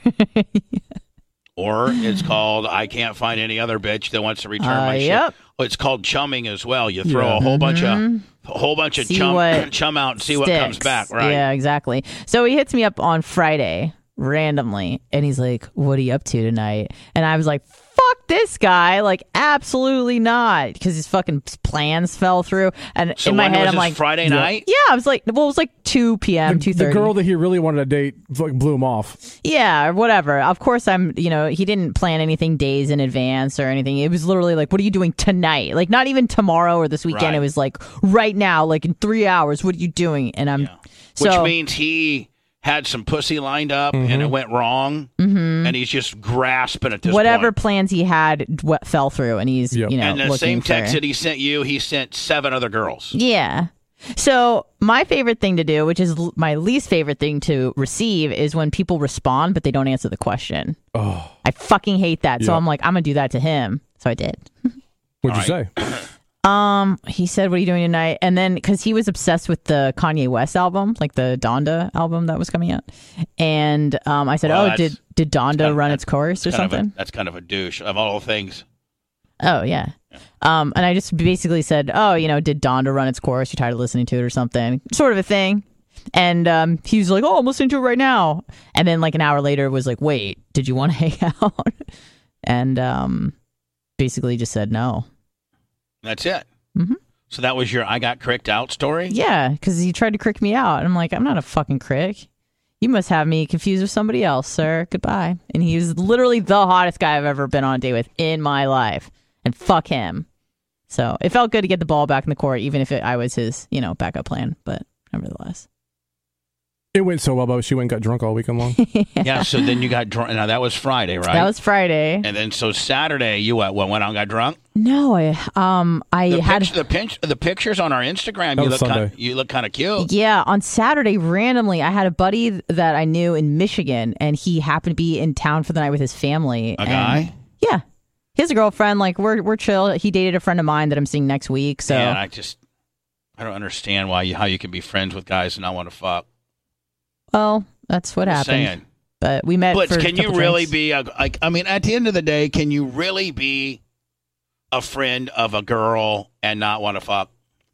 Speaker 2: Or it's called I can't find any other bitch that wants to return my shit. Oh, it's called chumming as well. You throw a whole bunch of chum out and see what comes back. Right?
Speaker 3: Yeah, exactly. So he hits me up on Friday randomly, and he's like, "What are you up to tonight?" And I was like, "Fuck this guy! Like, absolutely not!" Because his fucking plans fell through. And
Speaker 2: so
Speaker 3: in my head, I'm like,
Speaker 2: Friday night.
Speaker 3: Yeah, I was like, well, it was like 2 p.m. 2:30.
Speaker 4: The girl that he really wanted to date like blew him off.
Speaker 3: Yeah, or whatever. Of course, you know, he didn't plan anything days in advance or anything. It was literally like, what are you doing tonight? Like, not even tomorrow or this weekend. Right. It was like right now, like in 3 hours. What are you doing? And
Speaker 2: which means he had some pussy lined up and it went wrong, and he's just grasping at this
Speaker 3: whatever
Speaker 2: point.
Speaker 3: Plans he had fell through, and he's you know,
Speaker 2: and the same text that he sent you, he sent 7 other girls.
Speaker 3: Yeah. So my favorite thing to do, which is my least favorite thing to receive, is when people respond but they don't answer the question.
Speaker 4: Oh,
Speaker 3: I fucking hate that. So I'm like, I'm gonna do that to him. So I did.
Speaker 4: What'd you say?
Speaker 3: He said, "What are you doing tonight?" And then because he was obsessed with the Kanye West album, like the Donda album that was coming out, and I said, well, "Oh, did Donda run its course or something?"
Speaker 2: That's kind of a douche of all things.
Speaker 3: Oh yeah. And I just basically said, "Oh, you know, did Donda run its course? You're tired of listening to it or something?" Sort of a thing. And he was like, "Oh, I'm listening to it right now." And then like an hour later was like, "Wait, did you want to hang out?" And basically just said no.
Speaker 2: That's it. Mm-hmm. So that was your I got cricked out story?
Speaker 3: Yeah, because he tried to crick me out. And I'm like, I'm not a fucking crick. You must have me confused with somebody else, sir. Goodbye. And he was literally the hottest guy I've ever been on a date with in my life. And fuck him. So it felt good to get the ball back in the court, even if I was his, you know, backup plan. But nevertheless.
Speaker 4: It went so well, but she went and got drunk all weekend long.
Speaker 2: Yeah, so then you got drunk. Now, that was Friday, right?
Speaker 3: That was Friday.
Speaker 2: And then, so Saturday, you went out and got drunk?
Speaker 3: No, I had...
Speaker 2: The pictures on our Instagram, you look kind of cute.
Speaker 3: Yeah, on Saturday, randomly, I had a buddy that I knew in Michigan, and he happened to be in town for the night with his family.
Speaker 2: A guy?
Speaker 3: Yeah. He has a girlfriend. Like, we're chill. He dated a friend of mine that I'm seeing next week, so...
Speaker 2: Yeah, I don't understand how you can be friends with guys and not want to fuck.
Speaker 3: Well, that's what happened.
Speaker 2: Saying.
Speaker 3: But we met.
Speaker 2: But
Speaker 3: for
Speaker 2: can you really
Speaker 3: drinks.
Speaker 2: be I mean, at the end of the day, can you really be a friend of a girl and not want to fuck?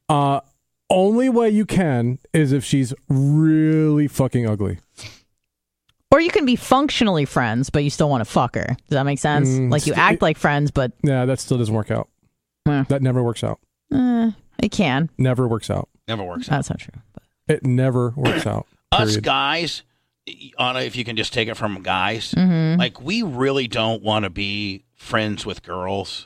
Speaker 4: Only way you can is if she's really fucking ugly.
Speaker 3: Or you can be functionally friends, but you still want to fuck her. Does that make sense? Like you act like friends, but
Speaker 4: yeah, that still doesn't work out. That never works out.
Speaker 3: It can.
Speaker 4: Never works out.
Speaker 2: Never works out.
Speaker 3: That's not true. But.
Speaker 4: It never works out.
Speaker 2: Us guys, Anna, if you can just take it from guys, like we really don't want to be friends with girls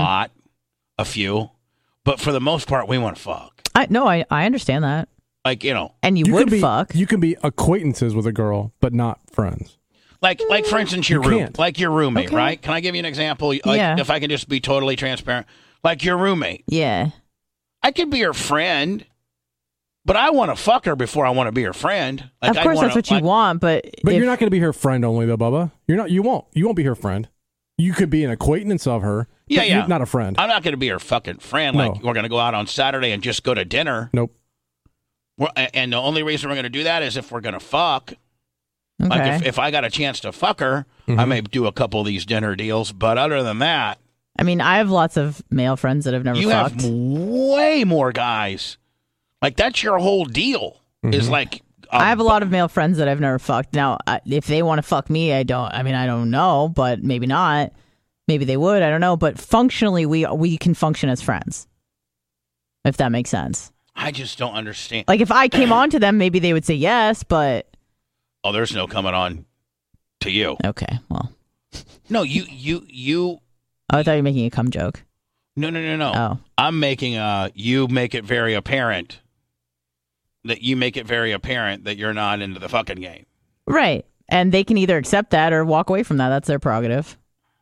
Speaker 2: a few, but for the most part, we want to fuck.
Speaker 3: I understand that.
Speaker 2: Like, you know.
Speaker 3: And you would fuck.
Speaker 4: You can be acquaintances with a girl, but not friends.
Speaker 2: Like for instance, your roommate,
Speaker 3: okay.
Speaker 2: right? Can I give you an example? Like, if I can just be totally transparent. Like your roommate.
Speaker 3: Yeah.
Speaker 2: I could be your friend. But I want to fuck her before I want to be her friend. Like,
Speaker 3: of course, that's what you want, but
Speaker 4: you're not going to be her friend only, though, Bubba. You won't be her friend. You could be an acquaintance of her,
Speaker 2: Yeah, yeah.
Speaker 4: Not a friend.
Speaker 2: I'm not going to be her fucking friend.
Speaker 4: No.
Speaker 2: Like, we're going to go out on Saturday and just go to dinner.
Speaker 4: Nope.
Speaker 2: And the only reason we're going to do that is if we're going to fuck.
Speaker 3: Okay.
Speaker 2: Like, if I got a chance to fuck her, I may do a couple of these dinner deals. But other than that,
Speaker 3: I mean, I have lots of male friends that have never
Speaker 2: you
Speaker 3: fucked.
Speaker 2: have way more guys. Like, that's your whole deal. Is like...
Speaker 3: I have a lot of male friends that I've never fucked. Now, if they want to fuck me, I don't know, but maybe not. Maybe they would. I don't know. But functionally, we can function as friends, if that makes sense.
Speaker 2: I just don't understand.
Speaker 3: Like, if I came on to them, maybe they would say yes, but...
Speaker 2: Oh, there's no coming on to you.
Speaker 3: Okay, well...
Speaker 2: No, you...
Speaker 3: Oh, I thought you were making a cum joke.
Speaker 2: No.
Speaker 3: Oh.
Speaker 2: I'm making you make it very apparent that you're not into the fucking game.
Speaker 3: Right. And they can either accept that or walk away from that. That's their prerogative.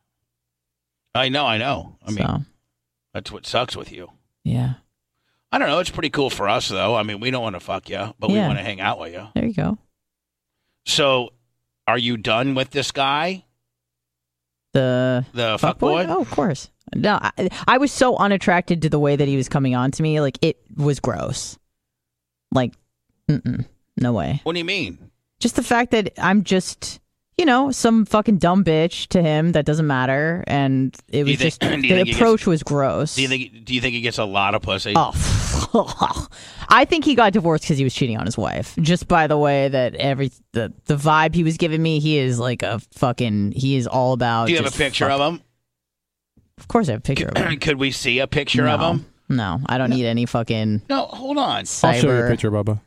Speaker 2: I know. I mean,
Speaker 3: So,
Speaker 2: that's what sucks with you.
Speaker 3: yeah.
Speaker 2: I don't know. It's pretty cool for us, though. I mean, we don't want to fuck you, but we
Speaker 3: Yeah.
Speaker 2: want to hang out with you.
Speaker 3: There you go.
Speaker 2: So, are you done with this guy?
Speaker 3: The
Speaker 2: fuck boy?
Speaker 3: Oh, of course. No, I was so unattracted to the way that he was coming on to me. Like, it was gross. Like, no way.
Speaker 2: What do you mean?
Speaker 3: Just the fact that I'm just, some fucking dumb bitch to him that doesn't matter. And it was just, the approach was gross.
Speaker 2: Do you think he gets a lot of pussy?
Speaker 3: Oh, I think he got divorced because he was cheating on his wife. Just by the way that the vibe he was giving me, he is like he is all about.
Speaker 2: Do you have a picture of him?
Speaker 3: Of course I have a picture of him.
Speaker 2: Could we see a picture of him?
Speaker 3: No, I don't need any fucking.
Speaker 2: No, hold on.
Speaker 3: Cyber.
Speaker 4: I'll show you a picture, Bubba.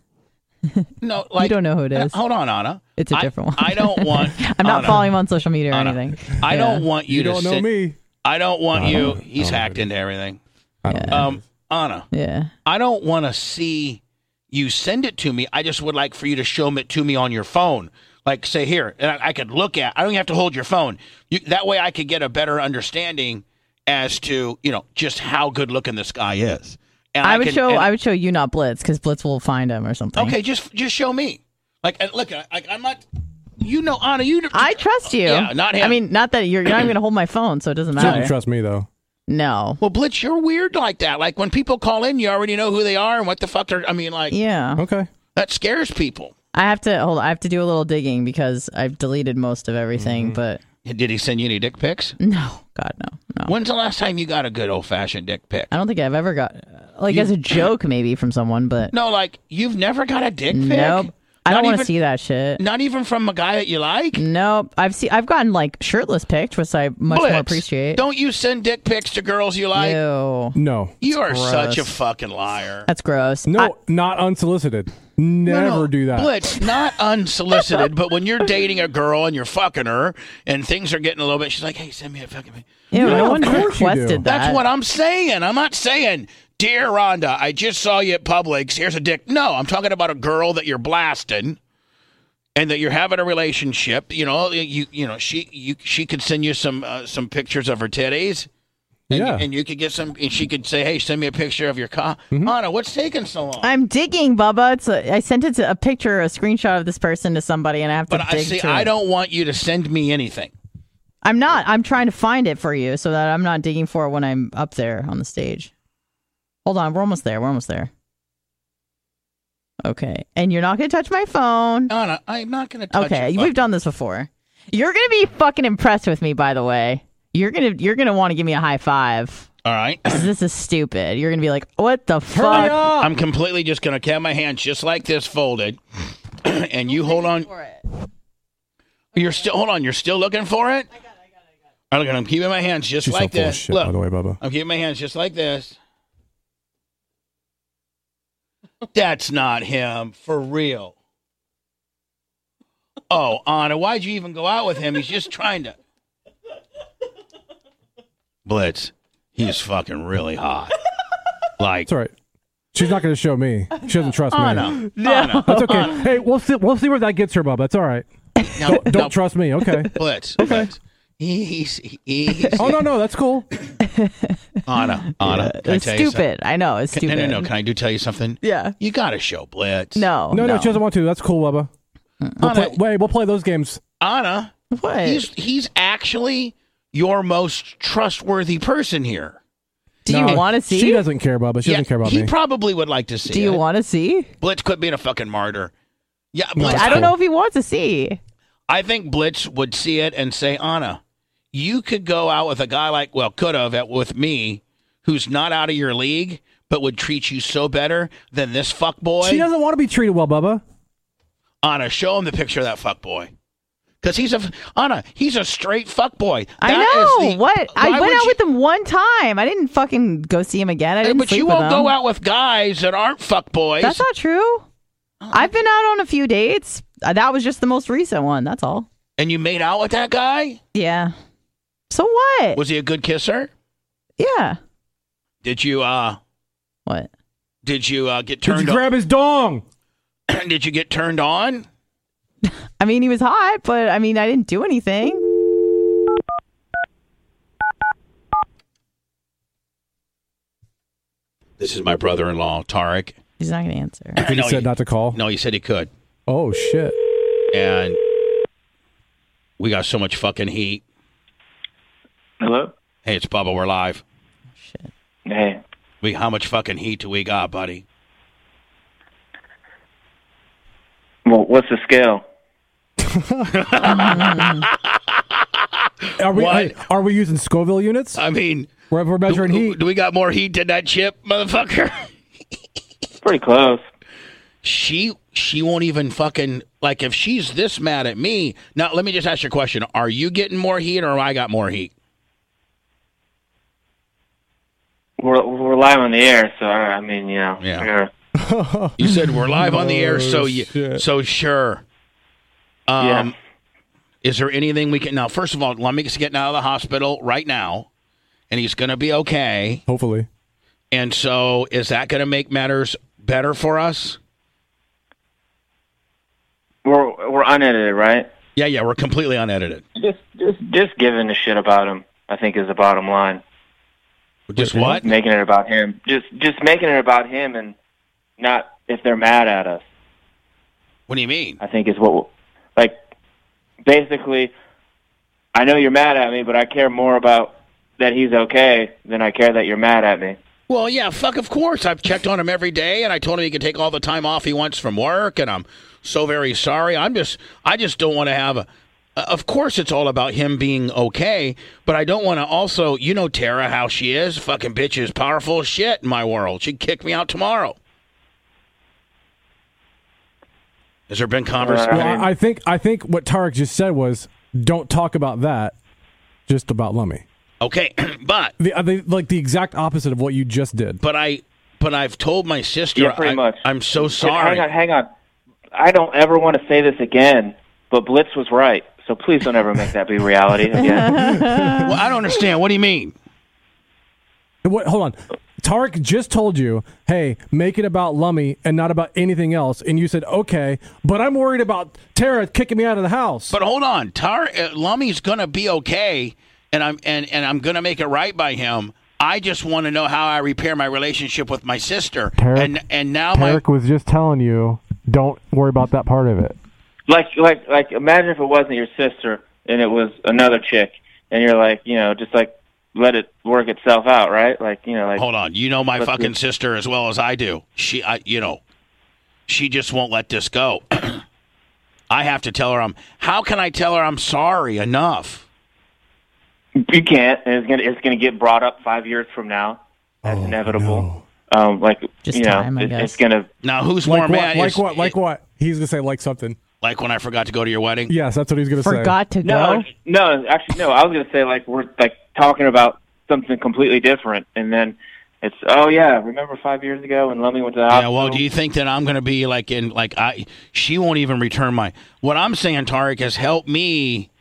Speaker 2: No, like,
Speaker 3: you don't know who it is.
Speaker 2: Hold on, Anna.
Speaker 3: It's a different one.
Speaker 2: I don't want.
Speaker 3: I'm not
Speaker 2: Anna,
Speaker 3: following him on social media or
Speaker 2: Anna,
Speaker 3: anything.
Speaker 2: I don't want you,
Speaker 4: You
Speaker 2: to
Speaker 4: don't know me.
Speaker 2: I don't want you.
Speaker 4: know.
Speaker 2: He's hacked into everything.
Speaker 3: Yeah.
Speaker 2: Anna.
Speaker 3: Yeah.
Speaker 2: I don't want to see you send it to me. I just would like for you to show it to me on your phone. Like, say here, and I could look at. I don't even have to hold your phone. That way, I could get a better understanding as to just how good looking this guy is. And
Speaker 3: I would show you, not Blitz, because Blitz will find him or something.
Speaker 2: Okay, just show me. Like, and look, I'm not. Anna,
Speaker 3: I trust you.
Speaker 2: Yeah, not him.
Speaker 3: I mean, not that you're not even going to hold my phone, so it doesn't
Speaker 4: She
Speaker 3: matter.
Speaker 4: doesn't trust me, though.
Speaker 3: No.
Speaker 2: Well, Blitz, you're weird like that. Like, when people call in, you already know who they are and what the fuck they're. I mean, like,
Speaker 3: Yeah.
Speaker 4: Okay.
Speaker 2: that scares people.
Speaker 3: I have to do a little digging because I've deleted most of everything, but
Speaker 2: Did he send you any dick pics?
Speaker 3: no. God, no.
Speaker 2: When's the last time you got a good old fashioned dick pic?
Speaker 3: I don't think I've ever got, as a joke maybe from someone, but
Speaker 2: No, like, you've never got a dick pic?
Speaker 3: nope. I don't want to
Speaker 2: even-
Speaker 3: see that shit.
Speaker 2: Not even from a guy that you like?
Speaker 3: Nope. I've gotten like shirtless pics, which I much
Speaker 2: Blitz,
Speaker 3: more appreciate.
Speaker 2: Don't you send dick pics to girls you like?
Speaker 3: Ew.
Speaker 4: No.
Speaker 2: You are
Speaker 3: gross.
Speaker 2: such a fucking liar.
Speaker 3: That's gross.
Speaker 4: No, not unsolicited. Never
Speaker 2: No,
Speaker 4: do that.
Speaker 2: Blitz, not unsolicited, but when you're dating a girl and you're fucking her and things are getting a little bit, she's like, hey, send me a fucking...
Speaker 3: Ew,
Speaker 4: Yeah,
Speaker 3: no
Speaker 4: of
Speaker 3: one
Speaker 4: course you do.
Speaker 3: requested that.
Speaker 2: That's what I'm saying. I'm not saying, dear Rhonda, I just saw you at Publix. Here's a dick. No, I'm talking about a girl that you're blasting and that you're having a relationship. She could send you some pictures of her titties. And,
Speaker 4: Yeah.
Speaker 2: and you could get some, and she could say, hey, send me a picture of your cock. Anna, what's taking so long?
Speaker 3: I'm digging, Bubba. I sent it to a screenshot of this person to somebody, and I have to
Speaker 2: But I
Speaker 3: dig
Speaker 2: see,
Speaker 3: to
Speaker 2: I
Speaker 3: it.
Speaker 2: don't want you to send me anything.
Speaker 3: I'm not. I'm trying to find it for you so that I'm not digging for it when I'm up there on the stage. Hold on. We're almost there. Okay. And you're not going to touch my phone.
Speaker 2: Anna, I'm not going to touch
Speaker 3: Okay.
Speaker 2: your
Speaker 3: We've done this before. You're going to be fucking impressed with me, by the way. You're going to want to give me a high five.
Speaker 2: All right.
Speaker 3: This is stupid. You're going to be like, what the
Speaker 4: Hurry
Speaker 3: fuck?
Speaker 4: up!
Speaker 2: I'm completely just going to have my hands just like this folded. And you hold on. You're still looking for it? I got it. Look, I'm keeping my hands just
Speaker 4: She's
Speaker 2: like
Speaker 4: so full of
Speaker 2: this.
Speaker 4: shit,
Speaker 2: Look,
Speaker 4: by the way, Bubba.
Speaker 2: I'm keeping my hands just like this. That's not him, for real. Oh, Anna, why'd you even go out with him? He's just trying to. Blitz, he's fucking really hot. Like,
Speaker 4: It's all right. She's not going to show me. She doesn't trust me.
Speaker 2: Anna, Anna,
Speaker 4: That's okay. Hey, we'll see where that gets her, Bubba. That's all right.
Speaker 2: no,
Speaker 4: Don't trust me. Okay.
Speaker 2: Blitz.
Speaker 4: Okay.
Speaker 2: Blitz. He's
Speaker 4: Oh, no. That's cool.
Speaker 2: Anna, can I
Speaker 3: It's
Speaker 2: tell you something?
Speaker 3: stupid. I know. It's stupid.
Speaker 2: No. Can I tell you something?
Speaker 3: Yeah.
Speaker 2: You got to show Blitz.
Speaker 3: No.
Speaker 4: No, she doesn't want to. That's cool, Bubba. We'll play those games.
Speaker 2: Anna,
Speaker 3: What?
Speaker 2: he's actually your most trustworthy person here.
Speaker 3: Do you want to see?
Speaker 4: She doesn't care, Bubba. She doesn't care about me.
Speaker 2: He probably would like to see.
Speaker 3: Do you want to see?
Speaker 2: Blitz quit being a fucking martyr. Yeah, Blitz.
Speaker 3: I don't know if he wants to see.
Speaker 2: I think Blitz would see it and say, Anna, you could go out with a guy like, could have with me, who's not out of your league, but would treat you so better than this fuckboy.
Speaker 4: She doesn't want to be treated well, Bubba.
Speaker 2: Anna, show him the picture of that fuckboy. Because he's a straight fuckboy.
Speaker 3: I know. I went out with him one time. I didn't fucking go see him again. I didn't
Speaker 2: But
Speaker 3: sleep
Speaker 2: you
Speaker 3: with
Speaker 2: won't
Speaker 3: him.
Speaker 2: go out with guys that aren't fuckboys.
Speaker 3: That's not true. I've been out on a few dates. That was just the most recent one. That's all.
Speaker 2: And you made out with that guy?
Speaker 3: Yeah. So what?
Speaker 2: Was he a good kisser?
Speaker 3: Yeah.
Speaker 2: Did you
Speaker 3: What?
Speaker 2: Did you get turned
Speaker 4: Did you grab his dong?
Speaker 2: Did you get turned on?
Speaker 3: I mean, he was hot, but I mean, I didn't do anything.
Speaker 2: This is my brother-in-law, Tarek.
Speaker 3: He's not going to answer.
Speaker 4: He said not to call.
Speaker 2: No, he said he could.
Speaker 4: Oh shit.
Speaker 2: And we got so much fucking heat.
Speaker 8: Hello?
Speaker 2: Hey, it's Bubba. We're live.
Speaker 3: Shit.
Speaker 8: Hey.
Speaker 2: How much fucking heat do we got, buddy?
Speaker 8: Well, what's the scale?
Speaker 4: Are we using Scoville units?
Speaker 2: I mean,
Speaker 4: we're measuring heat.
Speaker 2: Do we got more heat than that chip, motherfucker?
Speaker 8: Pretty close.
Speaker 2: She won't even fucking, like, if she's this mad at me. Now, let me just ask you a question. Are you getting more heat or I got more heat?
Speaker 8: We're live on the air, so I mean,
Speaker 2: Yeah.
Speaker 8: Sure.
Speaker 2: You said we're live on the air, so sure.
Speaker 8: Yeah.
Speaker 2: Is there anything we can now? First of all, Lummy's getting out of the hospital right now, and he's going to be okay.
Speaker 4: Hopefully.
Speaker 2: And so, is that going to make matters better for us?
Speaker 8: We're unedited, right?
Speaker 2: Yeah, we're completely unedited.
Speaker 8: Just giving a shit about him, I think, is the bottom line.
Speaker 2: Just what?
Speaker 8: Making it about him. Just making it about him, and not if they're mad at us.
Speaker 2: What do you mean?
Speaker 8: I think is what, like, basically, I know you're mad at me, but I care more about that he's okay than I care that you're mad at me.
Speaker 2: Well, yeah, of course. I've checked on him every day, and I told him he could take all the time off he wants from work, and I'm so very sorry. I just don't want to have of course it's all about him being okay, but I don't want to also, you know Tara, how she is. Fucking bitch is powerful as shit in my world. She'd kick me out tomorrow. Has there been conversation?
Speaker 4: Well, I think what Tarek just said was, don't talk about that, just about Lummy.
Speaker 2: Okay, but
Speaker 4: like the exact opposite of what you just did.
Speaker 2: But I've told my sister.
Speaker 8: Pretty much.
Speaker 2: I'm so sorry.
Speaker 8: Hang on. I don't ever want to say this again, but Blitz was right. So please don't ever make that be reality again.
Speaker 2: Well, I don't understand. What do you mean?
Speaker 4: Hold on. Tarek just told you, hey, make it about Lummy and not about anything else. And you said, okay, but I'm worried about Tara kicking me out of the house.
Speaker 2: But hold on. Lummy's going to be okay, and I'm going to make it right by him. I just want to know how I repair my relationship with my sister.
Speaker 4: Tarek,
Speaker 2: and now
Speaker 4: Tarek was just telling you, don't worry about that part of it.
Speaker 8: Like, imagine if it wasn't your sister and it was another chick, and you're like, just like, let it work itself out, right? Like,
Speaker 2: hold on. You know my fucking sister as well as I do. She just won't let this go. I have to tell her how can I tell her I'm sorry enough?
Speaker 8: You can't. And it's gonna get brought up 5 years from now. That's inevitable. No.
Speaker 3: Just time, I guess.
Speaker 8: It's gonna.
Speaker 2: Now, who's more mad?
Speaker 4: Like what? He's gonna say like something.
Speaker 2: Like when I forgot to go to your wedding?
Speaker 4: Yes, that's what he's gonna say.
Speaker 3: Forgot to go?
Speaker 8: No, actually, no. I was gonna say like we're like talking about something completely different, and then it's remember 5 years ago when Lummy went to the hospital?
Speaker 2: Yeah, well, do you think that I'm gonna be she won't even return what I'm saying, Tarek, is help me.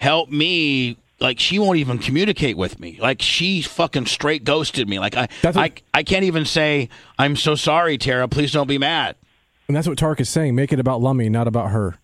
Speaker 2: Like, she won't even communicate with me. Like, she fucking straight ghosted me. Like, I can't even say, I'm so sorry, Tara. Please don't be mad.
Speaker 4: And that's what Tarek is saying. Make it about Lummy, not about her.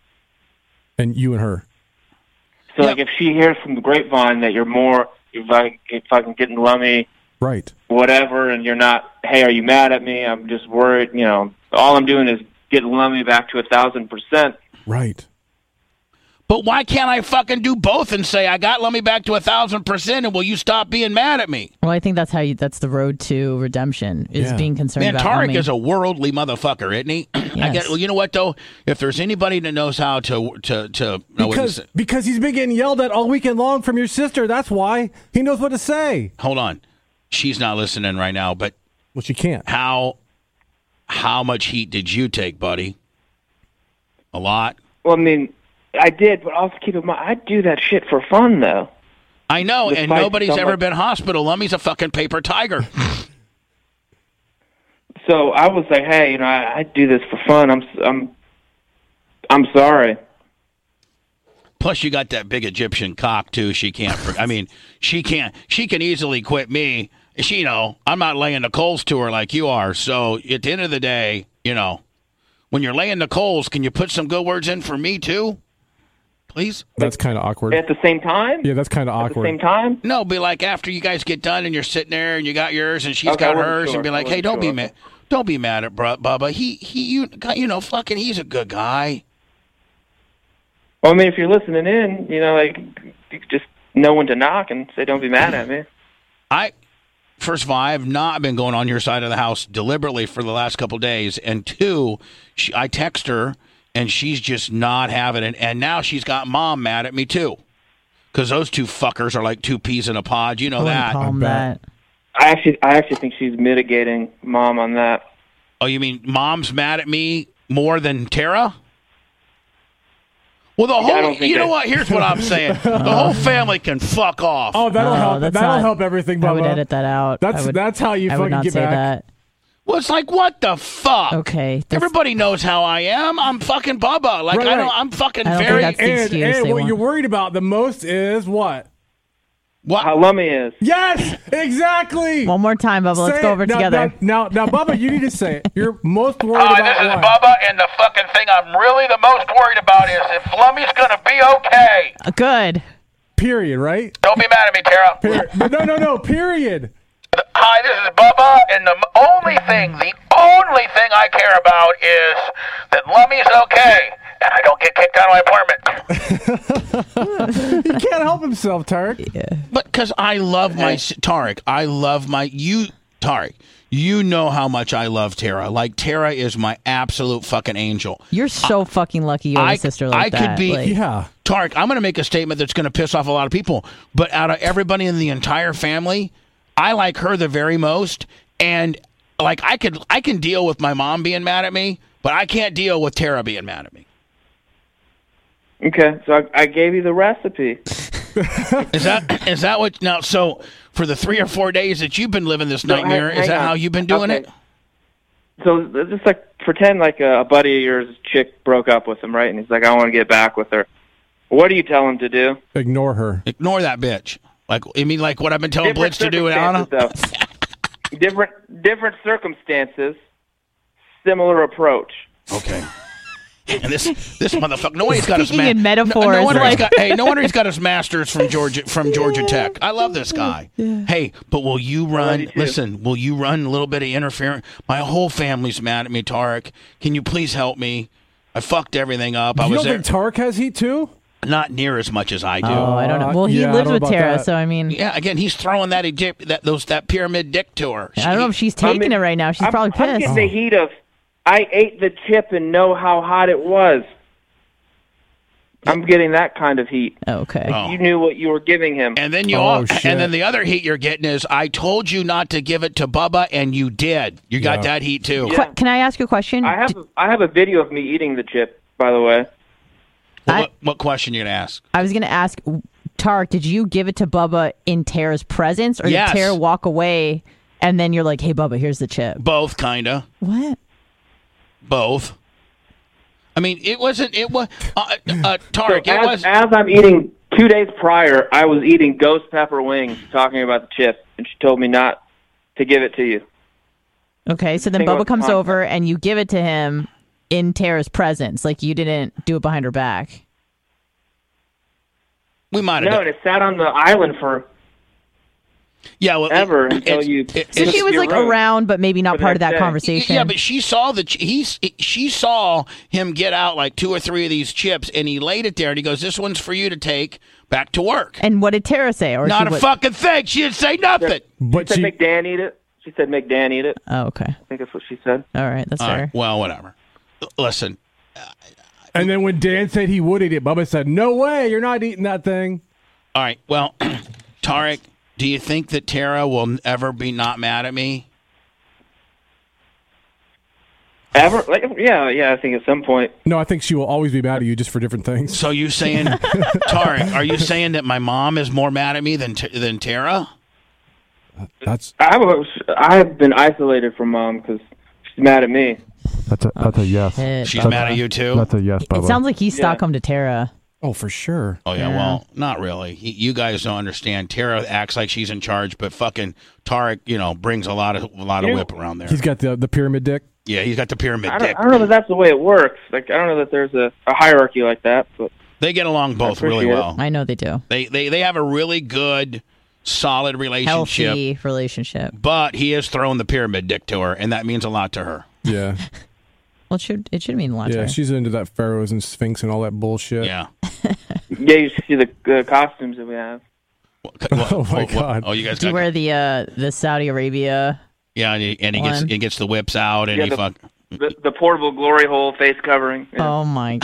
Speaker 4: And you and her.
Speaker 8: So, like, if she hears from the grapevine that you're fucking getting Lummy,
Speaker 4: right,
Speaker 8: whatever, and you're not, hey, are you mad at me? I'm just worried, all I'm doing is getting Lummy back to 1,000%.
Speaker 4: Right.
Speaker 2: But why can't I fucking do both and say I got Lummy back to 1,000% and will you stop being mad at me?
Speaker 3: Well, I think that's that's the road to redemption is being concerned
Speaker 2: Man,
Speaker 3: about
Speaker 2: Tarek
Speaker 3: Lummy.
Speaker 2: is a worldly motherfucker, isn't he? I
Speaker 3: Yes.
Speaker 2: well, you know what though? If there's anybody that knows how to
Speaker 4: because he's been getting yelled at all weekend long from your sister. That's why he knows what to say.
Speaker 2: Hold on, she's not listening right now. But
Speaker 4: she can't.
Speaker 2: How much heat did you take, buddy? A lot.
Speaker 8: Well, I mean, I did, but also keep in mind, I do that shit for fun, though.
Speaker 2: I know, and
Speaker 8: Despite
Speaker 2: nobody's
Speaker 8: so
Speaker 2: ever
Speaker 8: much-
Speaker 2: been hospital. Lummy's a fucking paper tiger.
Speaker 8: So I was like, hey, I do this for fun. I'm sorry.
Speaker 2: Plus, you got that big Egyptian cock too. She can't. I mean, she can't. She can easily quit me. I'm not laying the coals to her like you are. So at the end of the day, when you're laying the coals, can you put some good words in for me too? Please?
Speaker 4: That's kind of awkward.
Speaker 8: At the same time?
Speaker 4: Yeah, that's kind of awkward.
Speaker 8: At the same time?
Speaker 2: No, be like after you guys get done and you're sitting there and you got yours and she's
Speaker 8: Okay,
Speaker 2: got
Speaker 8: I wasn't
Speaker 2: hers
Speaker 8: sure.
Speaker 2: and be like, hey, don't be mad. Don't be mad at Bubba. He's a good guy.
Speaker 8: Well, I mean, if you're listening in, you just know when to knock and say, don't be mad at me.
Speaker 2: First of all, I have not been going on your side of the house deliberately for the last couple of days. And two, I text her, and she's just not having it. And now she's got Mom mad at me, too. Because those two fuckers are like two peas in a pod. You know that.
Speaker 3: Call him that.
Speaker 8: I actually think she's mitigating Mom on that.
Speaker 2: Oh, you mean Mom's mad at me more than Tara? Well,
Speaker 8: I don't think
Speaker 2: what? Here's what I'm saying. The whole family can fuck off.
Speaker 4: Oh, that'll help.
Speaker 3: that's
Speaker 4: That'll
Speaker 3: not-
Speaker 4: help everything, Bubba.
Speaker 3: I would edit that out.
Speaker 4: That's how you
Speaker 3: I would
Speaker 4: fucking
Speaker 3: not
Speaker 4: get
Speaker 3: say
Speaker 4: back.
Speaker 3: that.
Speaker 2: Well, it's like, what the fuck?
Speaker 3: Okay. that's-
Speaker 2: Everybody knows how I am. I'm fucking Bubba. Like,
Speaker 4: Right.
Speaker 2: I'm fucking
Speaker 3: I don't think
Speaker 2: very...
Speaker 3: that's the excuse
Speaker 4: And
Speaker 3: they
Speaker 4: what
Speaker 3: want.
Speaker 4: you're worried about the most is what?
Speaker 2: What?
Speaker 8: How Lummy is.
Speaker 4: Yes, exactly.
Speaker 3: One more time, Bubba. Let's
Speaker 4: Say
Speaker 3: go
Speaker 4: it.
Speaker 3: over
Speaker 4: Now,
Speaker 3: together.
Speaker 4: Now, Bubba, you need to say it. You're most worried
Speaker 2: Hi,
Speaker 4: about
Speaker 2: this is
Speaker 4: what?
Speaker 2: Bubba, and the fucking thing I'm really the most worried about is if Lummy's gonna be okay.
Speaker 3: Good.
Speaker 4: Period, right?
Speaker 2: Don't be mad at me, Tara.
Speaker 4: No, period.
Speaker 2: Hi, this is Bubba, and the only thing I care about is that Lummy's okay, and I don't get kicked out of my apartment.
Speaker 4: He can't help himself, Tarek.
Speaker 3: Yeah.
Speaker 2: But because I love my Tarek, Tarek. You know how much I love Tara. Like, Tara is my absolute fucking angel.
Speaker 3: You're so fucking lucky you have a sister like that.
Speaker 2: I could be.
Speaker 3: Like,
Speaker 4: Yeah.
Speaker 2: Tarek, I'm going to make a statement that's going to piss off a lot of people, but out of everybody in the entire family, I like her the very most. And like, I can deal with my mom being mad at me, but I can't deal with Tara being mad at me.
Speaker 8: Okay, so I gave you the recipe.
Speaker 2: Is that what now? So for the 3 or 4 days that you've been living this nightmare, is
Speaker 8: hang
Speaker 2: that
Speaker 8: on.
Speaker 2: how you've been doing
Speaker 8: Okay.
Speaker 2: it?
Speaker 8: So just like pretend like a buddy of yours, chick broke up with him, right? And he's like, I want to get back with her. What do you tell him to do?
Speaker 4: Ignore her.
Speaker 2: Ignore that bitch. Like, you mean like what I've been telling Blitz to do, Anna?
Speaker 8: circumstances, though. different circumstances, similar approach.
Speaker 2: Okay. And this motherfucker. No wonder he's got his
Speaker 3: Speaking in metaphors,
Speaker 2: No wonder
Speaker 3: like-
Speaker 2: no wonder he's got his masters from Georgia Tech. I love this guy. Hey, but will you run?
Speaker 8: you too.
Speaker 2: Listen, will you run a little bit of interference? My whole family's mad at me, Tarek. Can you please help me? I fucked everything up. I
Speaker 4: You
Speaker 2: was
Speaker 4: don't
Speaker 2: there,
Speaker 4: think Tarek has heat too?
Speaker 2: not near as much as I do.
Speaker 3: Oh, I don't know. Well, he
Speaker 4: Yeah, I
Speaker 3: lives
Speaker 4: don't know
Speaker 3: with
Speaker 4: about
Speaker 3: Tara,
Speaker 4: that.
Speaker 3: so I mean,
Speaker 2: Yeah, again, he's throwing that pyramid dick to her.
Speaker 3: I don't know if she's taking it right now. She's probably
Speaker 8: I'm
Speaker 3: pissed.
Speaker 8: getting the heat of, I ate the chip and know how hot it was. I'm getting that kind of heat.
Speaker 3: Okay.
Speaker 2: Oh.
Speaker 8: You knew what you were giving him.
Speaker 2: And then
Speaker 4: shit.
Speaker 2: and then the other heat you're getting is I told you not to give it to Bubba, and you did. You got
Speaker 4: Yeah.
Speaker 2: that heat too.
Speaker 8: Yeah.
Speaker 3: Can I ask you a question?
Speaker 8: I have a video of me eating the chip, by the way.
Speaker 2: Well, what question you gonna ask?
Speaker 3: I was going to ask, Tarek, did you give it to Bubba in Tara's presence, or
Speaker 2: Yes.
Speaker 3: did Tara walk away and then you're like, hey, Bubba, here's the chip?
Speaker 2: Both, kinda.
Speaker 3: What?
Speaker 2: Both. I mean, it was Tarek.
Speaker 8: So
Speaker 2: It was.
Speaker 8: as I'm eating, 2 days prior, I was eating ghost pepper wings, talking about the chip, and she told me not to give it to you.
Speaker 3: Okay, so then
Speaker 8: Think
Speaker 3: Bubba
Speaker 8: about
Speaker 3: comes
Speaker 8: context.
Speaker 3: over and you give it to him in Tara's presence. Like you didn't do it behind her back.
Speaker 2: We might have.
Speaker 8: No,
Speaker 2: done-
Speaker 8: and it sat on the island for
Speaker 2: Yeah, well,
Speaker 8: ever until you.
Speaker 3: So she was like around, but maybe not
Speaker 8: For
Speaker 3: part of
Speaker 8: that
Speaker 3: that
Speaker 8: day.
Speaker 3: conversation.
Speaker 2: Yeah, but she saw she saw him get out like 2 or 3 of these chips, and he laid it there, and he goes, "This one's for you to take back to work."
Speaker 3: And what did Tara say? Or
Speaker 2: Not a fucking thing. She didn't say nothing.
Speaker 4: But
Speaker 8: She said make Dan eat it. She said make Dan eat it.
Speaker 3: Oh, okay.
Speaker 8: I think that's what she said.
Speaker 3: All right, that's
Speaker 2: All
Speaker 3: fair.
Speaker 2: right, well, whatever. Listen,
Speaker 4: and then when Dan said he would eat it, Bubba said, "No way, you're not eating that thing."
Speaker 2: all right, well, Tarek, do you think that Tara will ever be not mad at me?
Speaker 8: Ever? Like, yeah. I think at some point.
Speaker 4: No, I think she will always be mad at you just for different things.
Speaker 2: So you saying, Tarek, are you saying that my mom is more mad at me than Tara?
Speaker 4: That's
Speaker 8: I've been isolated from Mom because she's mad at me.
Speaker 4: that's a yes.
Speaker 3: Shit,
Speaker 2: She's
Speaker 3: Bubba.
Speaker 2: mad at you too?
Speaker 4: That's a yes, Bubba.
Speaker 3: It sounds like he's Stockholm to Tara.
Speaker 4: Oh, for sure.
Speaker 2: Oh, yeah,
Speaker 3: Yeah.
Speaker 2: well, not really. You guys don't understand. Tara acts like she's in charge, but fucking Tarek, brings a lot of whip around there.
Speaker 4: He's got the pyramid dick.
Speaker 2: Yeah, he's got the pyramid
Speaker 8: I
Speaker 2: dick.
Speaker 8: don't know that that's the way it works. Like, I don't know that there's a hierarchy like that, but
Speaker 2: They get along both really
Speaker 8: appreciate
Speaker 2: well.
Speaker 3: I know they do.
Speaker 2: They have a really good, solid relationship.
Speaker 3: Healthy relationship.
Speaker 2: But he has thrown the pyramid dick to her, and that means a lot to her.
Speaker 4: Yeah.
Speaker 3: Well, it should mean a lot to
Speaker 4: Yeah,
Speaker 3: her.
Speaker 4: she's into that pharaohs and sphinx and all that bullshit.
Speaker 2: Yeah.
Speaker 8: yeah, you should see the costumes that we have.
Speaker 4: Oh, my God.
Speaker 2: Oh, you guys
Speaker 3: Do you
Speaker 2: got...
Speaker 3: wear the Saudi Arabia?
Speaker 2: Yeah, and
Speaker 3: one?
Speaker 2: he gets the whips out, and
Speaker 8: Yeah,
Speaker 2: he fuck...
Speaker 8: The portable glory hole face covering. Yeah.
Speaker 3: Oh my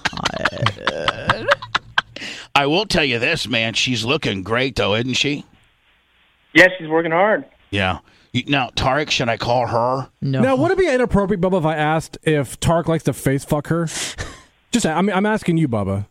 Speaker 3: God!
Speaker 2: I will tell you this, man. She's looking great, though, isn't she?
Speaker 8: Yeah, she's working hard.
Speaker 2: Yeah. Now, Tarek, should I call her?
Speaker 3: No.
Speaker 4: Now, would it be inappropriate, Bubba, if I asked if Tarek likes to face fuck her? I'm asking you, Bubba.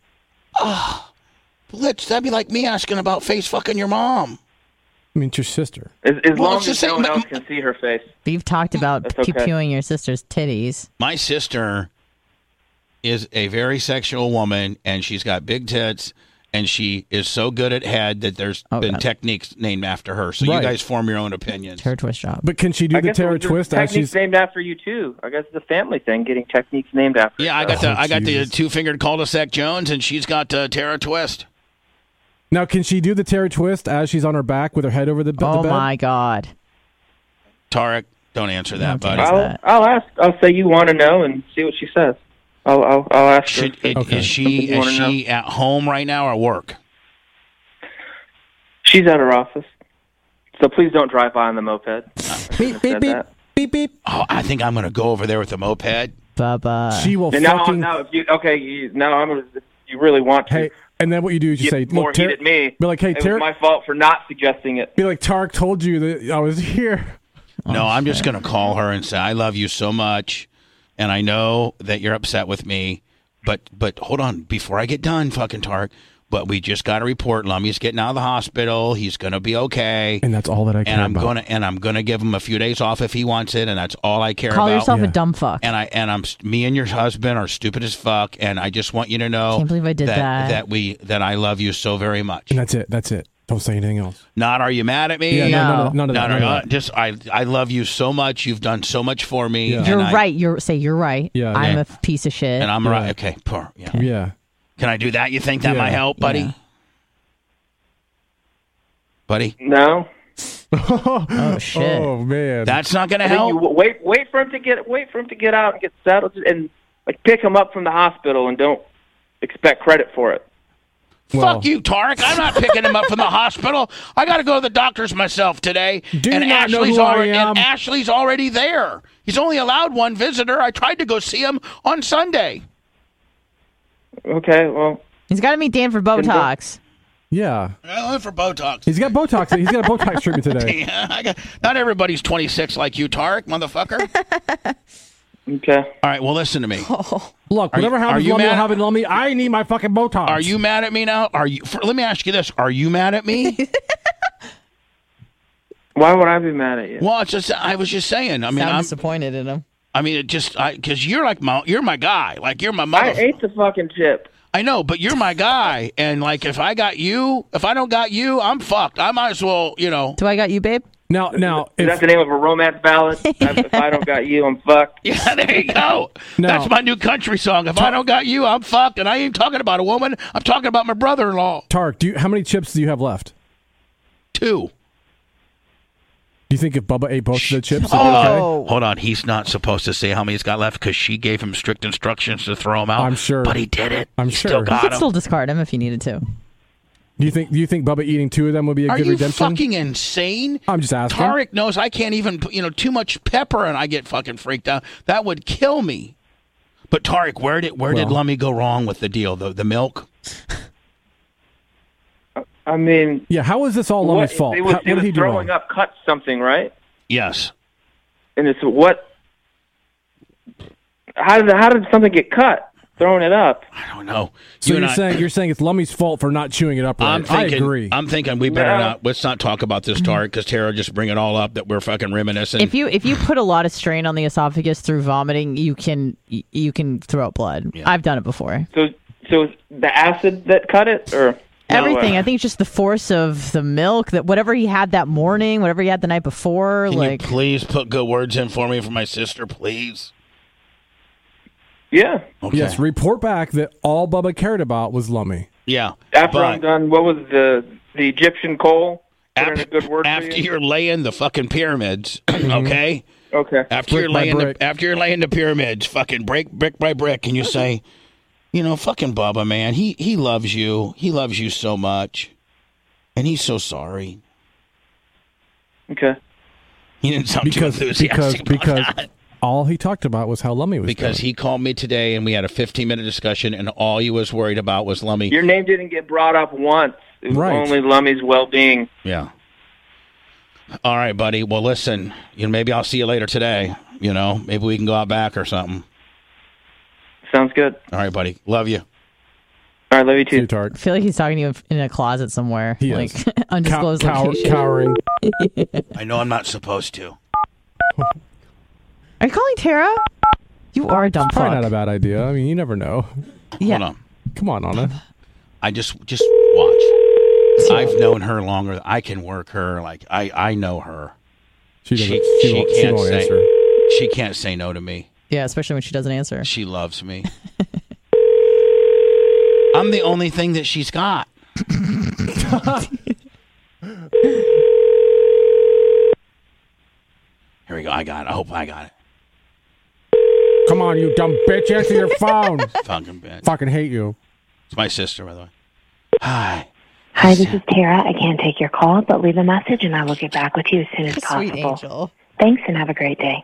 Speaker 2: That'd be like me asking about face fucking your mom.
Speaker 4: I mean, it's your sister.
Speaker 8: As
Speaker 2: Well,
Speaker 8: long
Speaker 2: it's
Speaker 8: as
Speaker 2: the
Speaker 8: no
Speaker 2: same-
Speaker 8: one else can see her face.
Speaker 3: You've talked about
Speaker 8: That's okay.
Speaker 3: pew-pewing your sister's titties.
Speaker 2: My sister is a very sexual woman, and she's got big tits, and she is so good at head that there's been
Speaker 3: God.
Speaker 2: techniques named after her. So
Speaker 4: Right.
Speaker 2: you guys form your own opinions.
Speaker 3: Her twist job.
Speaker 4: But can she do
Speaker 8: I
Speaker 4: the
Speaker 8: guess
Speaker 4: Tara
Speaker 8: there's
Speaker 4: twist as
Speaker 8: techniques
Speaker 4: she's...
Speaker 8: named after you too. I guess it's a family thing, getting techniques named after.
Speaker 2: Yeah, I got the
Speaker 4: Jesus.
Speaker 2: two-fingered cul-de-sac Jones, and she's got Tara Twist.
Speaker 4: Now, can she do the Tara twist as she's on her back with her head over the bed?
Speaker 3: Oh my God!
Speaker 2: Tarek, don't answer that,
Speaker 3: Don't
Speaker 2: buddy.
Speaker 3: answer.
Speaker 8: I'll ask. I'll say you want to know and see what she says. I'll ask her.
Speaker 2: Is she at home right now or work?
Speaker 8: She's at her office. So please don't drive by on the moped.
Speaker 4: Beep, beep, beep, beep, beep.
Speaker 2: Oh, I think I'm going to go over there with the moped.
Speaker 3: Bubba.
Speaker 4: She will
Speaker 8: And now,
Speaker 4: fucking...
Speaker 8: now, if you if you really want to.
Speaker 4: Hey, and then what you do is you say,
Speaker 8: get more
Speaker 4: look, Tara...
Speaker 8: heat at me.
Speaker 4: Be like, hey,
Speaker 8: it
Speaker 4: Tara...
Speaker 8: was my fault for not suggesting it.
Speaker 4: Be like, Tarek told you that I was here.
Speaker 2: No, I'm just going to call her and say, I love you so much, and I know that you're upset with me, but hold on, before I get done, fucking Tarek, but we just got a report. Lummy's getting out of the hospital. He's going to be okay.
Speaker 4: And that's all that I care
Speaker 2: And
Speaker 4: about.
Speaker 2: I'm gonna give him a few days off if he wants it, and that's all I care
Speaker 3: Call
Speaker 2: about.
Speaker 3: yourself
Speaker 4: Yeah.
Speaker 3: a dumb fuck.
Speaker 2: And me and your husband are stupid as fuck, and I just want you to know
Speaker 3: Can't believe I did that.
Speaker 2: that I love you so very much.
Speaker 4: And that's it. Don't say anything else.
Speaker 2: Not are you mad at me?
Speaker 4: Yeah,
Speaker 3: No.
Speaker 4: none of that.
Speaker 2: No,
Speaker 4: none of that.
Speaker 2: just I love you so much. You've done so much for me.
Speaker 4: Yeah.
Speaker 2: and
Speaker 3: You're
Speaker 2: I-
Speaker 3: right. You're right.
Speaker 4: Yeah,
Speaker 3: I'm
Speaker 4: yeah.
Speaker 3: a piece of shit.
Speaker 2: and I'm
Speaker 4: Yeah.
Speaker 2: right. Okay, poor. Yeah.
Speaker 4: Yeah.
Speaker 2: Can I do that? You think that
Speaker 4: Yeah.
Speaker 2: might help, buddy?
Speaker 3: Yeah.
Speaker 2: Buddy,
Speaker 8: No.
Speaker 3: Oh shit!
Speaker 4: Oh, man.
Speaker 2: that's not gonna
Speaker 8: I think
Speaker 2: help.
Speaker 8: you wait for him to get out and get settled, and like pick him up from the hospital, and don't expect credit for it.
Speaker 4: Well,
Speaker 2: Fuck you, Tarek. I'm not picking him up from the hospital. I got to go to the doctor's myself today.
Speaker 4: Do you
Speaker 2: and
Speaker 4: not know who I am?
Speaker 2: And Ashley's already there. He's only allowed one visitor. I tried to go see him on Sunday.
Speaker 8: Okay, well,
Speaker 3: He's got to meet Dan for Botox.
Speaker 4: Yeah.
Speaker 2: I went for Botox.
Speaker 4: He's got Botox. He's got a Botox treatment today.
Speaker 2: Yeah, not everybody's 26 like you, Tarek, motherfucker.
Speaker 8: okay.
Speaker 2: All right, well, listen to me.
Speaker 4: Look, whatever
Speaker 2: are
Speaker 4: happens,
Speaker 2: you
Speaker 4: Lummy will
Speaker 2: mad-
Speaker 4: have it, Lummy. I need my fucking Botox.
Speaker 2: Are you mad at me now? Let me ask you this. Are you mad at me?
Speaker 8: Why would I be mad at you?
Speaker 2: Well, it's just I was just saying. I mean,
Speaker 3: Sound disappointed in him.
Speaker 2: I mean, it just because you're my guy. Like you're my
Speaker 8: I
Speaker 2: mother.
Speaker 8: ate the fucking chip.
Speaker 2: I know, but you're my guy, and like if I don't got you, I'm fucked. I might as well,
Speaker 3: Do I got you, babe?
Speaker 4: Now,
Speaker 8: Is
Speaker 4: if,
Speaker 8: that the name of a romance ballad? If I don't got you, I'm fucked.
Speaker 2: Yeah, there you go.
Speaker 4: No.
Speaker 2: That's my new country song. If I don't got you, I'm fucked. And I ain't talking about a woman. I'm talking about my brother-in-law.
Speaker 4: Tarek, how many chips do you have left?
Speaker 2: 2.
Speaker 4: Do you think if Bubba ate both of the chips,
Speaker 2: Hold on. He's not supposed to say how many he's got left because she gave him strict instructions to throw him out.
Speaker 4: I'm sure.
Speaker 2: But he did it.
Speaker 4: I'm
Speaker 2: He
Speaker 4: sure.
Speaker 2: still
Speaker 3: You
Speaker 2: got
Speaker 3: could
Speaker 2: him.
Speaker 3: still discard him if you needed to.
Speaker 4: Do you think Bubba eating 2 of them would be a
Speaker 2: Are
Speaker 4: good
Speaker 2: you
Speaker 4: redemption?
Speaker 2: fucking insane?
Speaker 4: I'm just asking.
Speaker 2: Tarek knows I can't even put, too much pepper and I get fucking freaked out. That would kill me. But Tarek, where did Lummy go wrong with the deal? The milk?
Speaker 8: I mean,
Speaker 4: Yeah, how is this all Lummy's fault?
Speaker 8: He was,
Speaker 4: What did he do
Speaker 8: throwing
Speaker 4: wrong?
Speaker 8: up cut something, right?
Speaker 2: Yes.
Speaker 8: And it's what? How did something get cut? Throwing it up.
Speaker 2: I don't know.
Speaker 4: So you're saying it's Lummy's fault for not chewing it up right? I agree.
Speaker 2: I'm thinking we better not. Let's not talk about this, Tarek, because Tara just bring it all up that we're fucking reminiscing.
Speaker 3: If you put a lot of strain on the esophagus through vomiting, you can throw up blood.
Speaker 2: Yeah.
Speaker 3: I've done it before.
Speaker 8: So the acid that cut it, or
Speaker 3: Everything. I think it's just the force of the milk, that whatever he had that morning, whatever he had the night before.
Speaker 2: Can
Speaker 3: like,
Speaker 2: you please put good words in for me for my sister, please?
Speaker 8: Yeah.
Speaker 2: Okay.
Speaker 4: Yes, report back that all Bubba cared about was Lummy.
Speaker 2: Yeah.
Speaker 8: After I'm done, what was the Egyptian coal? Put in a good word
Speaker 2: After
Speaker 8: for you?
Speaker 2: you're laying the fucking pyramids, okay?
Speaker 8: Okay.
Speaker 2: After you're
Speaker 4: Brick by
Speaker 2: laying
Speaker 4: brick.
Speaker 2: after you're laying the pyramids, fucking brick by brick, and you say, fucking Bubba, man, he loves you. He loves you so much, and he's so sorry.
Speaker 8: Okay.
Speaker 2: He didn't sound too enthusiastic about that.
Speaker 4: All he talked about was how Lummy was
Speaker 2: Because
Speaker 4: doing.
Speaker 2: he called me today, and we had a 15-minute discussion, and all he was worried about was Lummy.
Speaker 8: Your name didn't get brought up once. It was
Speaker 4: Right.
Speaker 8: only Lummy's well-being.
Speaker 2: Yeah. All right, buddy. Well, listen, maybe I'll see you later today. Maybe we can go out back or something.
Speaker 8: Sounds good.
Speaker 2: All right, buddy. Love you.
Speaker 8: All right, love you
Speaker 4: See you,
Speaker 8: too.
Speaker 4: Tark.
Speaker 3: I feel like he's talking to you in a closet somewhere.
Speaker 4: He
Speaker 3: like
Speaker 4: is.
Speaker 3: undisclosed location.
Speaker 4: Cowering.
Speaker 2: I know I'm not supposed to.
Speaker 3: Are you calling Tara? You are a dumb fuck.
Speaker 4: Probably not a bad idea. I mean, you never know.
Speaker 3: Yeah.
Speaker 2: Hold on.
Speaker 4: Come on, Anna.
Speaker 2: I just watch. I've known her longer. I can work her. Like I know her.
Speaker 4: She doesn't.
Speaker 2: She
Speaker 4: She
Speaker 2: can't
Speaker 4: won't
Speaker 2: say.
Speaker 4: answer.
Speaker 2: She can't say no to me.
Speaker 3: Yeah, especially when she doesn't answer.
Speaker 2: She loves me. I'm the only thing that she's got. Here we go. I got it. I hope I got it.
Speaker 4: Come on, you dumb bitch. Answer your phone.
Speaker 2: Fucking bitch.
Speaker 4: Fucking hate you.
Speaker 2: It's my sister, by the way. Hi.
Speaker 9: Hi, this is Tara. I can't take your call, but leave a message and I will get back with you as soon as
Speaker 3: Sweet
Speaker 9: possible.
Speaker 3: angel.
Speaker 9: Thanks and have a great day.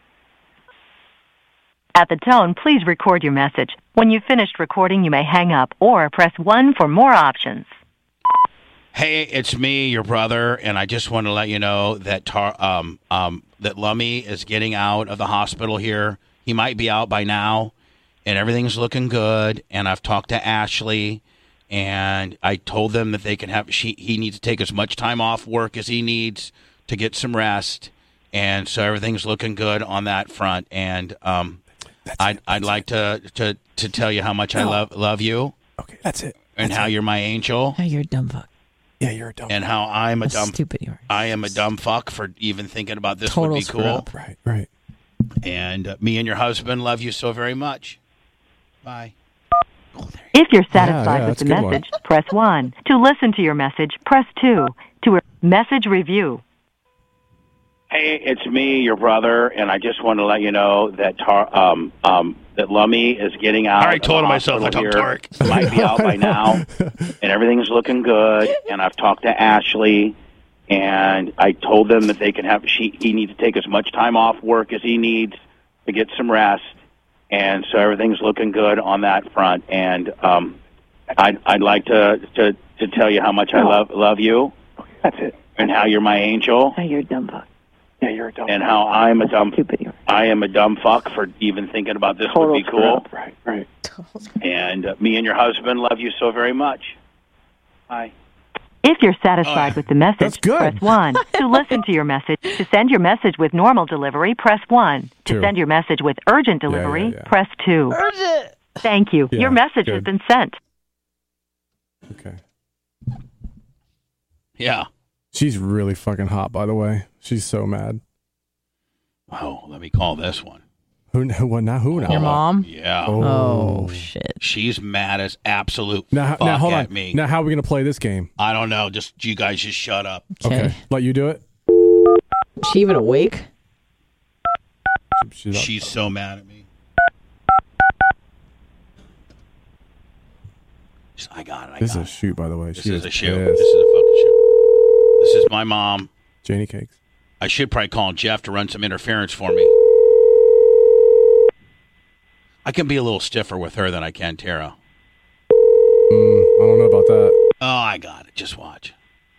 Speaker 6: At the tone, please record your message. When you've finished recording, you may hang up or press 1 for more options.
Speaker 2: Hey, it's me, your brother, and I just want to let you know that that Lummy is getting out of the hospital here. He might be out by now, and everything's looking good. And I've talked to Ashley, and I told them that they can have. He needs to take as much time off work as he needs to get some rest, and so everything's looking good on that front. And I'd like to tell you how much I love you.
Speaker 4: Okay, that's it.
Speaker 2: And how you're my angel.
Speaker 3: Oh, you're a dumb fuck.
Speaker 4: Yeah, you're a dumb.
Speaker 2: And how I'm a dumb
Speaker 3: stupid you are.
Speaker 2: I am a dumb fuck for even thinking about this
Speaker 3: Total
Speaker 2: would be
Speaker 3: screw
Speaker 2: cool.
Speaker 3: up.
Speaker 4: Right.
Speaker 2: And me and your husband love you so very much. Bye.
Speaker 6: If you're satisfied
Speaker 4: yeah,
Speaker 6: with
Speaker 4: that's
Speaker 6: the
Speaker 4: a good one.
Speaker 6: message, press 1. To listen to your message, press 2. To message review.
Speaker 2: Hey, it's me, your brother, and I just want to let you know that that Lummy is getting out. I already told myself I'm Tarek. Might be out by now, and everything's looking good. And I've talked to Ashley, and I told them that they can have. He needs to take as much time off work as he needs to get some rest, and so everything's looking good on that front. And I'd like to tell you how much I love you. That's it. And how you're my angel.
Speaker 9: Oh, you're a dumb fuck.
Speaker 8: Yeah, you're a dumb.
Speaker 2: And how I'm a dumb.
Speaker 9: Stupid you are.
Speaker 2: I am a dumb fuck for even thinking about this would be cool.
Speaker 8: Right.
Speaker 2: And me and your husband love you so very much. Bye.
Speaker 6: If you're satisfied with the message,
Speaker 4: That's good.
Speaker 6: press 1. To listen to your message, to send your message with normal delivery, press 1. To
Speaker 4: 2.
Speaker 6: send your message with urgent delivery,
Speaker 4: yeah.
Speaker 6: press 2.
Speaker 3: Urgent.
Speaker 6: Thank you.
Speaker 4: Yeah,
Speaker 6: Your message has
Speaker 4: good.
Speaker 6: been sent.
Speaker 4: Okay.
Speaker 2: Yeah.
Speaker 4: She's really fucking hot, by the way. She's so mad.
Speaker 2: Oh, let me call this one.
Speaker 4: Who now?
Speaker 3: Your mom?
Speaker 2: Yeah.
Speaker 3: Oh, shit.
Speaker 2: She's mad as absolute
Speaker 4: Now
Speaker 2: fuck
Speaker 4: hold
Speaker 2: at
Speaker 4: on.
Speaker 2: me.
Speaker 4: Now, how are we going to play this game?
Speaker 2: I don't know. Just you guys just shut up.
Speaker 4: Okay. Let you do it?
Speaker 3: Is she even awake?
Speaker 2: She's so mad at me. I got it.
Speaker 4: This is a shoot, by the way.
Speaker 2: This is a shoot. This is a fucking shoot. This is my mom.
Speaker 4: Janie Cakes.
Speaker 2: I should probably call Jeff to run some interference for me. I can be a little stiffer with her than I can Tara.
Speaker 4: I don't know about that.
Speaker 2: Oh, I got it. Just watch.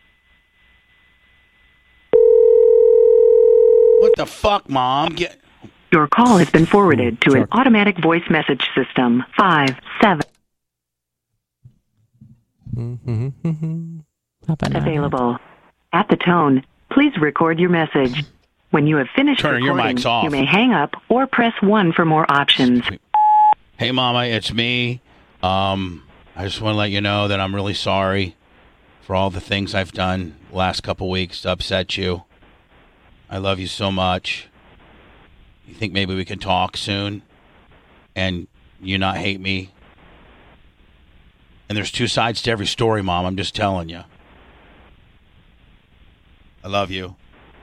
Speaker 2: What the fuck, Mom?
Speaker 6: Your call has been forwarded to an automatic voice message system. 57 available. At the tone, please record your message. When you have finished
Speaker 2: Turn your
Speaker 6: recording,
Speaker 2: mics off.
Speaker 6: you may hang up or press 1 for more options.
Speaker 2: Hey, Mama, it's me. I just want to let you know that I'm really sorry for all the things I've done the last couple weeks to upset you. I love you so much. You think maybe we can talk soon and you not hate me? And there's two sides to every story, Mom. I'm just telling you. I love you.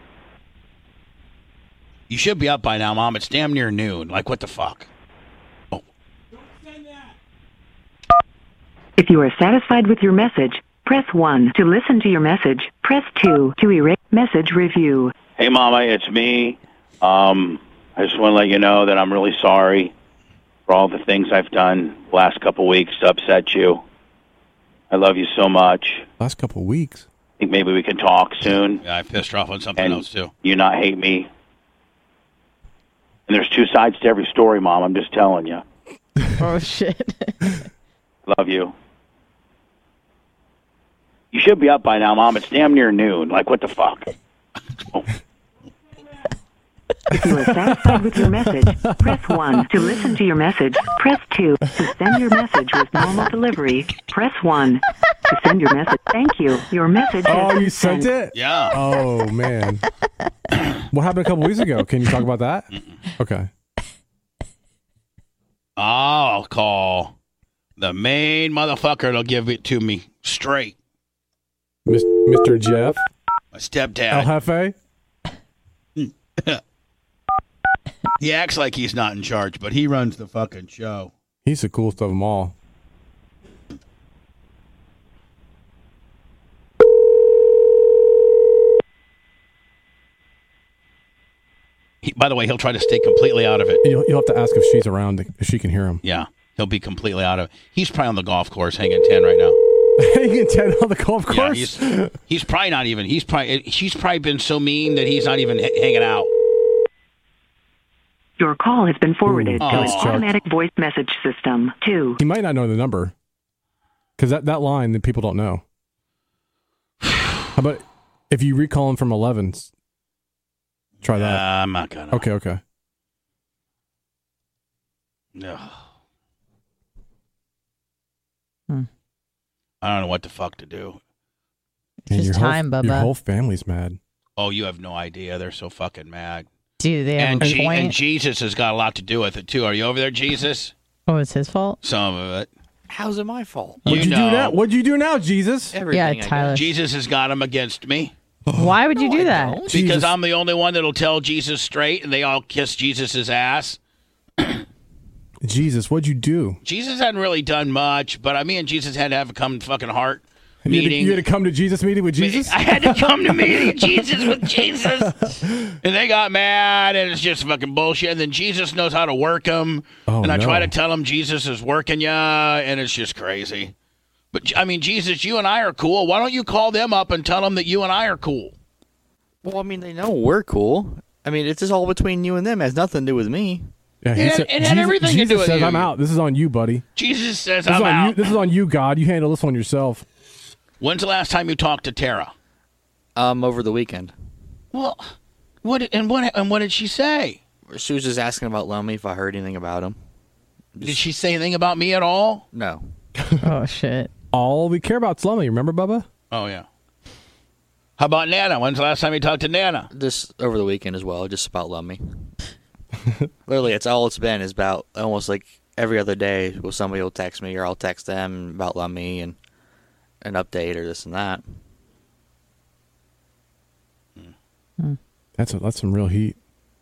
Speaker 2: You should be up by now, Mom. It's damn near noon. Like, what the fuck? Oh.
Speaker 6: If you are satisfied with your message, press 1 to listen to your message. Press 2 to erase message review.
Speaker 8: Hey, Mama, it's me. I just want to let you know that I'm really sorry for all the things I've done the last couple weeks to upset you. I love you so much.
Speaker 4: Last couple weeks?
Speaker 8: I think maybe we can talk soon.
Speaker 2: Yeah, I pissed her off on something else, too.
Speaker 8: You not hate me. And there's two sides to every story, Mom. I'm just telling you.
Speaker 3: Oh, shit.
Speaker 8: Love you. You should be up by now, Mom. It's damn near noon. Like, what the fuck? Oh.
Speaker 6: If you are satisfied with your message, press 1 to listen to your message. Press 2 to send your message with normal delivery. Press 1 to send your message. Thank you. Your message has been
Speaker 4: you sent it?
Speaker 2: Yeah.
Speaker 4: Oh, man. What happened a couple weeks ago? Can you talk about that? Okay.
Speaker 2: I'll call the main motherfucker that'll give it to me straight.
Speaker 4: Mr. Jeff?
Speaker 2: My stepdad.
Speaker 4: El Jefe?
Speaker 2: He acts like he's not in charge, but he runs the fucking show.
Speaker 4: He's the coolest of them all.
Speaker 2: By the way, he'll try to stay completely out of it.
Speaker 4: You'll have to ask if she's around, if she can hear him.
Speaker 2: Yeah, he'll be completely out of it. He's probably on the golf course hanging 10 right now.
Speaker 4: Hanging 10 on the golf course?
Speaker 2: Yeah, he's probably not even. She's probably been so mean that he's not even hanging out.
Speaker 6: Your call has been forwarded to an
Speaker 4: Chuck.
Speaker 6: automatic voice message system. 2.
Speaker 4: He might not know the number. Because that line that people don't know. How about if you recall him from 11s? Try that.
Speaker 2: I'm not gonna.
Speaker 4: Okay.
Speaker 2: No. I don't know what the fuck to do.
Speaker 3: It's just time, Bubba.
Speaker 4: Your whole family's mad.
Speaker 2: Oh, you have no idea. They're so fucking mad.
Speaker 3: Dude, they have a point.
Speaker 2: And Jesus has got a lot to do with it, too. Are you over there, Jesus?
Speaker 3: Oh, it's his fault?
Speaker 2: Some of it.
Speaker 5: How's it my fault?
Speaker 4: What'd you do now? What'd you do now, Jesus?
Speaker 5: Everything.
Speaker 3: Yeah, Tyler.
Speaker 2: Jesus has got him against me.
Speaker 3: Why would you do that?
Speaker 2: Because I'm the only one that'll tell Jesus straight, and they all kiss Jesus' ass.
Speaker 4: Jesus, what'd you do?
Speaker 2: Jesus hadn't really done much, but me and Jesus had to have a come fucking heart meeting.
Speaker 4: You had to come to Jesus meeting with Jesus?
Speaker 2: I had to come to meeting Jesus with Jesus. And they got mad, and it's just fucking bullshit. And then Jesus knows how to work them.
Speaker 4: Oh,
Speaker 2: and I
Speaker 4: no.
Speaker 2: try to tell him Jesus is working ya, and it's just crazy. But, I mean, Jesus, you and I are cool. Why don't you call them up and tell them that you and I are cool?
Speaker 5: Well, I mean, they know we're cool. I mean, it's just all between you and them. It has nothing to do with me.
Speaker 4: Yeah,
Speaker 2: It had everything to do with
Speaker 4: says,
Speaker 2: you.
Speaker 4: I'm out. This is on you, buddy.
Speaker 2: Jesus says,
Speaker 4: This is
Speaker 2: I'm
Speaker 4: on
Speaker 2: out.
Speaker 4: you. This is on you, God. You handle this one yourself.
Speaker 2: When's the last time you talked to Tara?
Speaker 5: Over the weekend.
Speaker 2: Well, what did she say?
Speaker 5: She was just asking about Lummy if I heard anything about him.
Speaker 2: Did she say anything about me at all?
Speaker 5: No.
Speaker 3: Oh, shit.
Speaker 4: All we care about is Lummy. Remember, Bubba?
Speaker 2: Oh, yeah. How about Nana? When's the last time you talked to Nana?
Speaker 5: Just over the weekend as well, just about Lummy. Literally, it's all it's been is about almost like every other day. Well, somebody will text me or I'll text them about Lummy and an update or this and that.
Speaker 4: That's some real heat.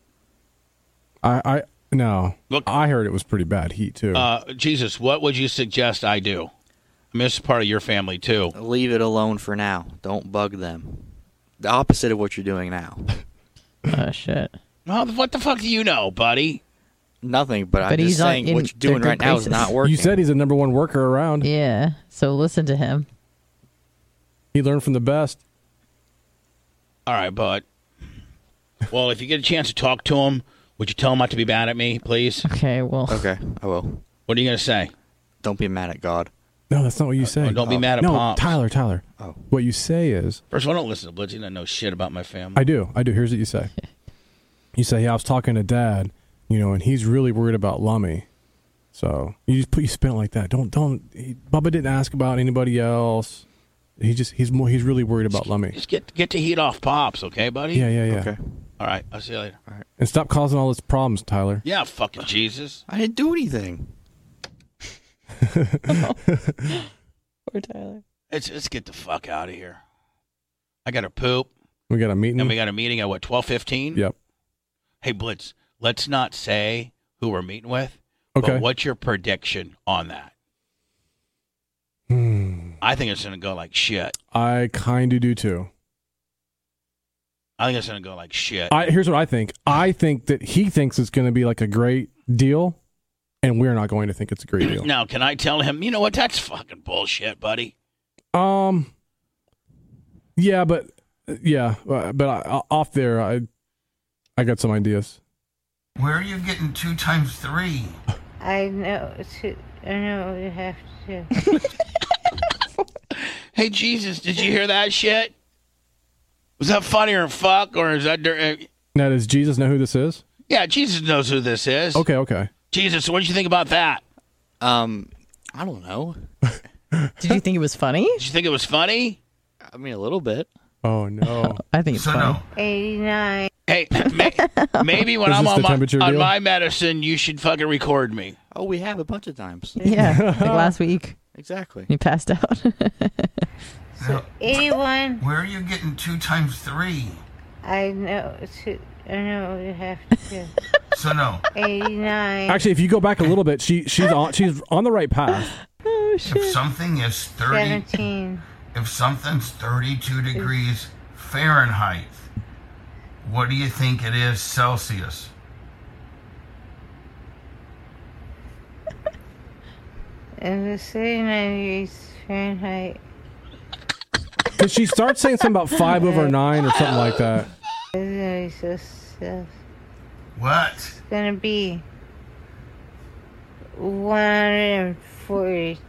Speaker 4: No.
Speaker 2: Look,
Speaker 4: I heard it was pretty bad heat too.
Speaker 2: Jesus, what would you suggest I do? I mean, this is part of your family too.
Speaker 5: Leave it alone for now. Don't bug them. The opposite of what you're doing now.
Speaker 3: Oh, shit.
Speaker 2: Well, what the fuck do you know, buddy?
Speaker 5: Nothing, but I'm just saying what you're doing right now is not working.
Speaker 4: You said he's the number one worker around.
Speaker 3: Yeah, so listen to him.
Speaker 4: He learned from the best.
Speaker 2: All right, bud. Well, if you get a chance to talk to him, would you tell him not to be mad at me, please?
Speaker 3: Okay, well.
Speaker 5: Okay, I will.
Speaker 2: What are you going to say?
Speaker 5: Don't be mad at God.
Speaker 4: No, that's not what you say.
Speaker 2: Don't be mad at Pops.
Speaker 4: Tyler.
Speaker 5: Oh.
Speaker 4: What you say is...
Speaker 2: First of all, don't listen to Blitz. He doesn't know shit about my family.
Speaker 4: I do. Here's what you say. You say, yeah, I was talking to Dad, and he's really worried about Lummy. So you spin it like that. Bubba didn't ask about anybody else. He's really worried about Lummy.
Speaker 2: Just get the heat off Pops, okay, buddy?
Speaker 4: Yeah.
Speaker 5: Okay.
Speaker 2: All right, I'll see you later. All right.
Speaker 4: And stop causing all these problems, Tyler.
Speaker 2: Yeah, fucking Jesus.
Speaker 5: I didn't do anything.
Speaker 3: Poor Tyler.
Speaker 2: Let's get the fuck out of here. I got to poop.
Speaker 4: We got a meeting.
Speaker 2: And we got a meeting at 12:15?
Speaker 4: Yep.
Speaker 2: Hey, Blitz, let's not say who we're meeting with.
Speaker 4: Okay.
Speaker 2: But what's your prediction on that? I think it's going to go like shit.
Speaker 4: I kind of do too.
Speaker 2: I think it's going to go like shit.
Speaker 4: Here's what I think. I think that he thinks it's going to be like a great deal, and we're not going to think it's a great deal.
Speaker 2: Now, can I tell him, you know what, that's fucking bullshit, buddy?
Speaker 4: Yeah, but off there, I got some ideas.
Speaker 2: Where are you getting 2 times 3?
Speaker 10: I know you have to.
Speaker 2: Hey, Jesus, did you hear that shit? Was that funny or fuck, or is that...
Speaker 4: Now, does Jesus know who this is?
Speaker 2: Yeah, Jesus knows who this is.
Speaker 4: Okay.
Speaker 2: Jesus, what did you think about that?
Speaker 5: I don't know.
Speaker 3: Did you think it was funny?
Speaker 2: Did you think it was funny?
Speaker 5: I mean, a little bit.
Speaker 4: Oh, no.
Speaker 3: I think it's funny.
Speaker 2: No.
Speaker 10: 89.
Speaker 2: Hey, maybe when
Speaker 4: Is
Speaker 2: I'm
Speaker 4: this
Speaker 2: on
Speaker 4: the temperature deal?
Speaker 2: my medicine, you should fucking record me.
Speaker 5: Oh, we have a bunch of times.
Speaker 3: Yeah, like last week.
Speaker 5: Exactly.
Speaker 3: He passed out.
Speaker 10: So 81.
Speaker 2: Where are you getting 2 times 3?
Speaker 10: I know you have to.
Speaker 2: So no.
Speaker 10: 89.
Speaker 4: Actually, if you go back a little bit, she's on the right path.
Speaker 3: Oh, shit.
Speaker 2: If something is
Speaker 10: 17.
Speaker 2: If something's 32 degrees Fahrenheit, what do you think it is Celsius?
Speaker 10: And the 39 degrees Fahrenheit.
Speaker 4: Because she starts saying something about 5/9 or something like that.
Speaker 10: It's gonna be so stiff.
Speaker 2: What?
Speaker 10: It's gonna be 140.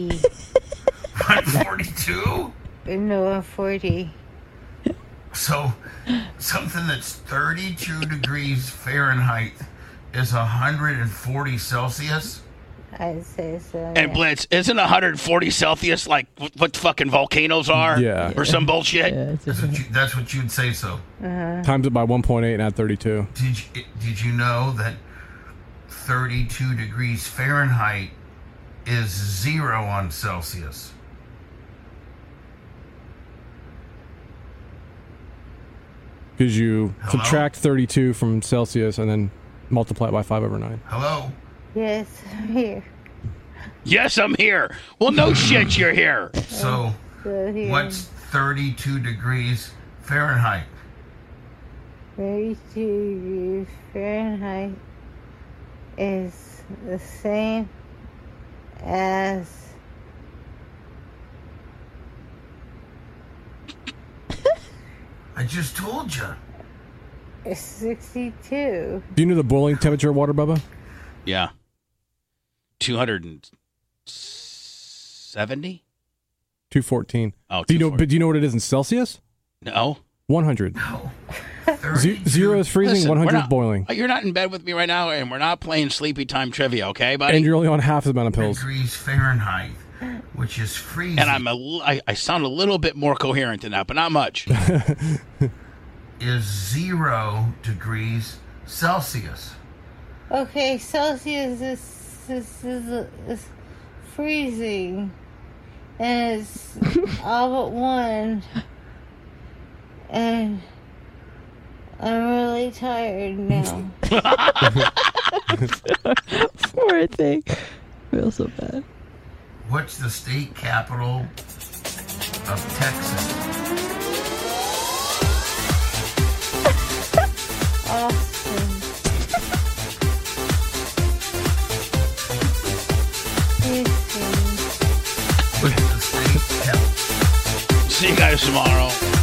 Speaker 2: 142?
Speaker 10: No, 140.
Speaker 2: So, something that's 32 degrees Fahrenheit is 140 Celsius?
Speaker 10: I'd say so.
Speaker 2: And Blitz, isn't 140 Celsius like what fucking volcanoes are?
Speaker 4: Yeah.
Speaker 2: Or some bullshit?
Speaker 3: Yeah,
Speaker 2: That's what you'd say so.
Speaker 4: Times it by 1.8 and add 32.
Speaker 2: Did you know that 32 degrees Fahrenheit is 0 on Celsius?
Speaker 4: Because you
Speaker 2: Hello?
Speaker 4: subtract 32 from Celsius and then multiply it by 5/9.
Speaker 2: Hello?
Speaker 10: Yes, I'm here.
Speaker 2: Yes, I'm here. Well, no shit, you're here. So,
Speaker 10: So here.
Speaker 2: what's 32 degrees Fahrenheit?
Speaker 10: 32 degrees Fahrenheit is the same as
Speaker 2: I just told you.
Speaker 10: 62.
Speaker 4: Do you know the boiling temperature of water, Bubba?
Speaker 2: Yeah. 270?
Speaker 4: 214.
Speaker 2: Oh,
Speaker 4: do you know what it is in Celsius?
Speaker 2: No.
Speaker 4: 100.
Speaker 2: No.
Speaker 4: 0 is freezing,
Speaker 2: Listen,
Speaker 4: 100 is
Speaker 2: not-
Speaker 4: boiling.
Speaker 2: You're not in bed with me right now, and we're not playing Sleepy Time Trivia, okay, buddy?
Speaker 4: And you're only on half the amount of pills.
Speaker 2: Degrees Fahrenheit, which is freezing. And I sound a little bit more coherent than that, but not much. Is 0 degrees Celsius.
Speaker 10: Okay, Celsius is freezing. And it's all but 1. And I'm really tired now.
Speaker 3: Poor thing. I feel so bad.
Speaker 2: What's the state capital of Texas?
Speaker 10: Austin. Houston.
Speaker 2: What's the state capital? See you guys tomorrow.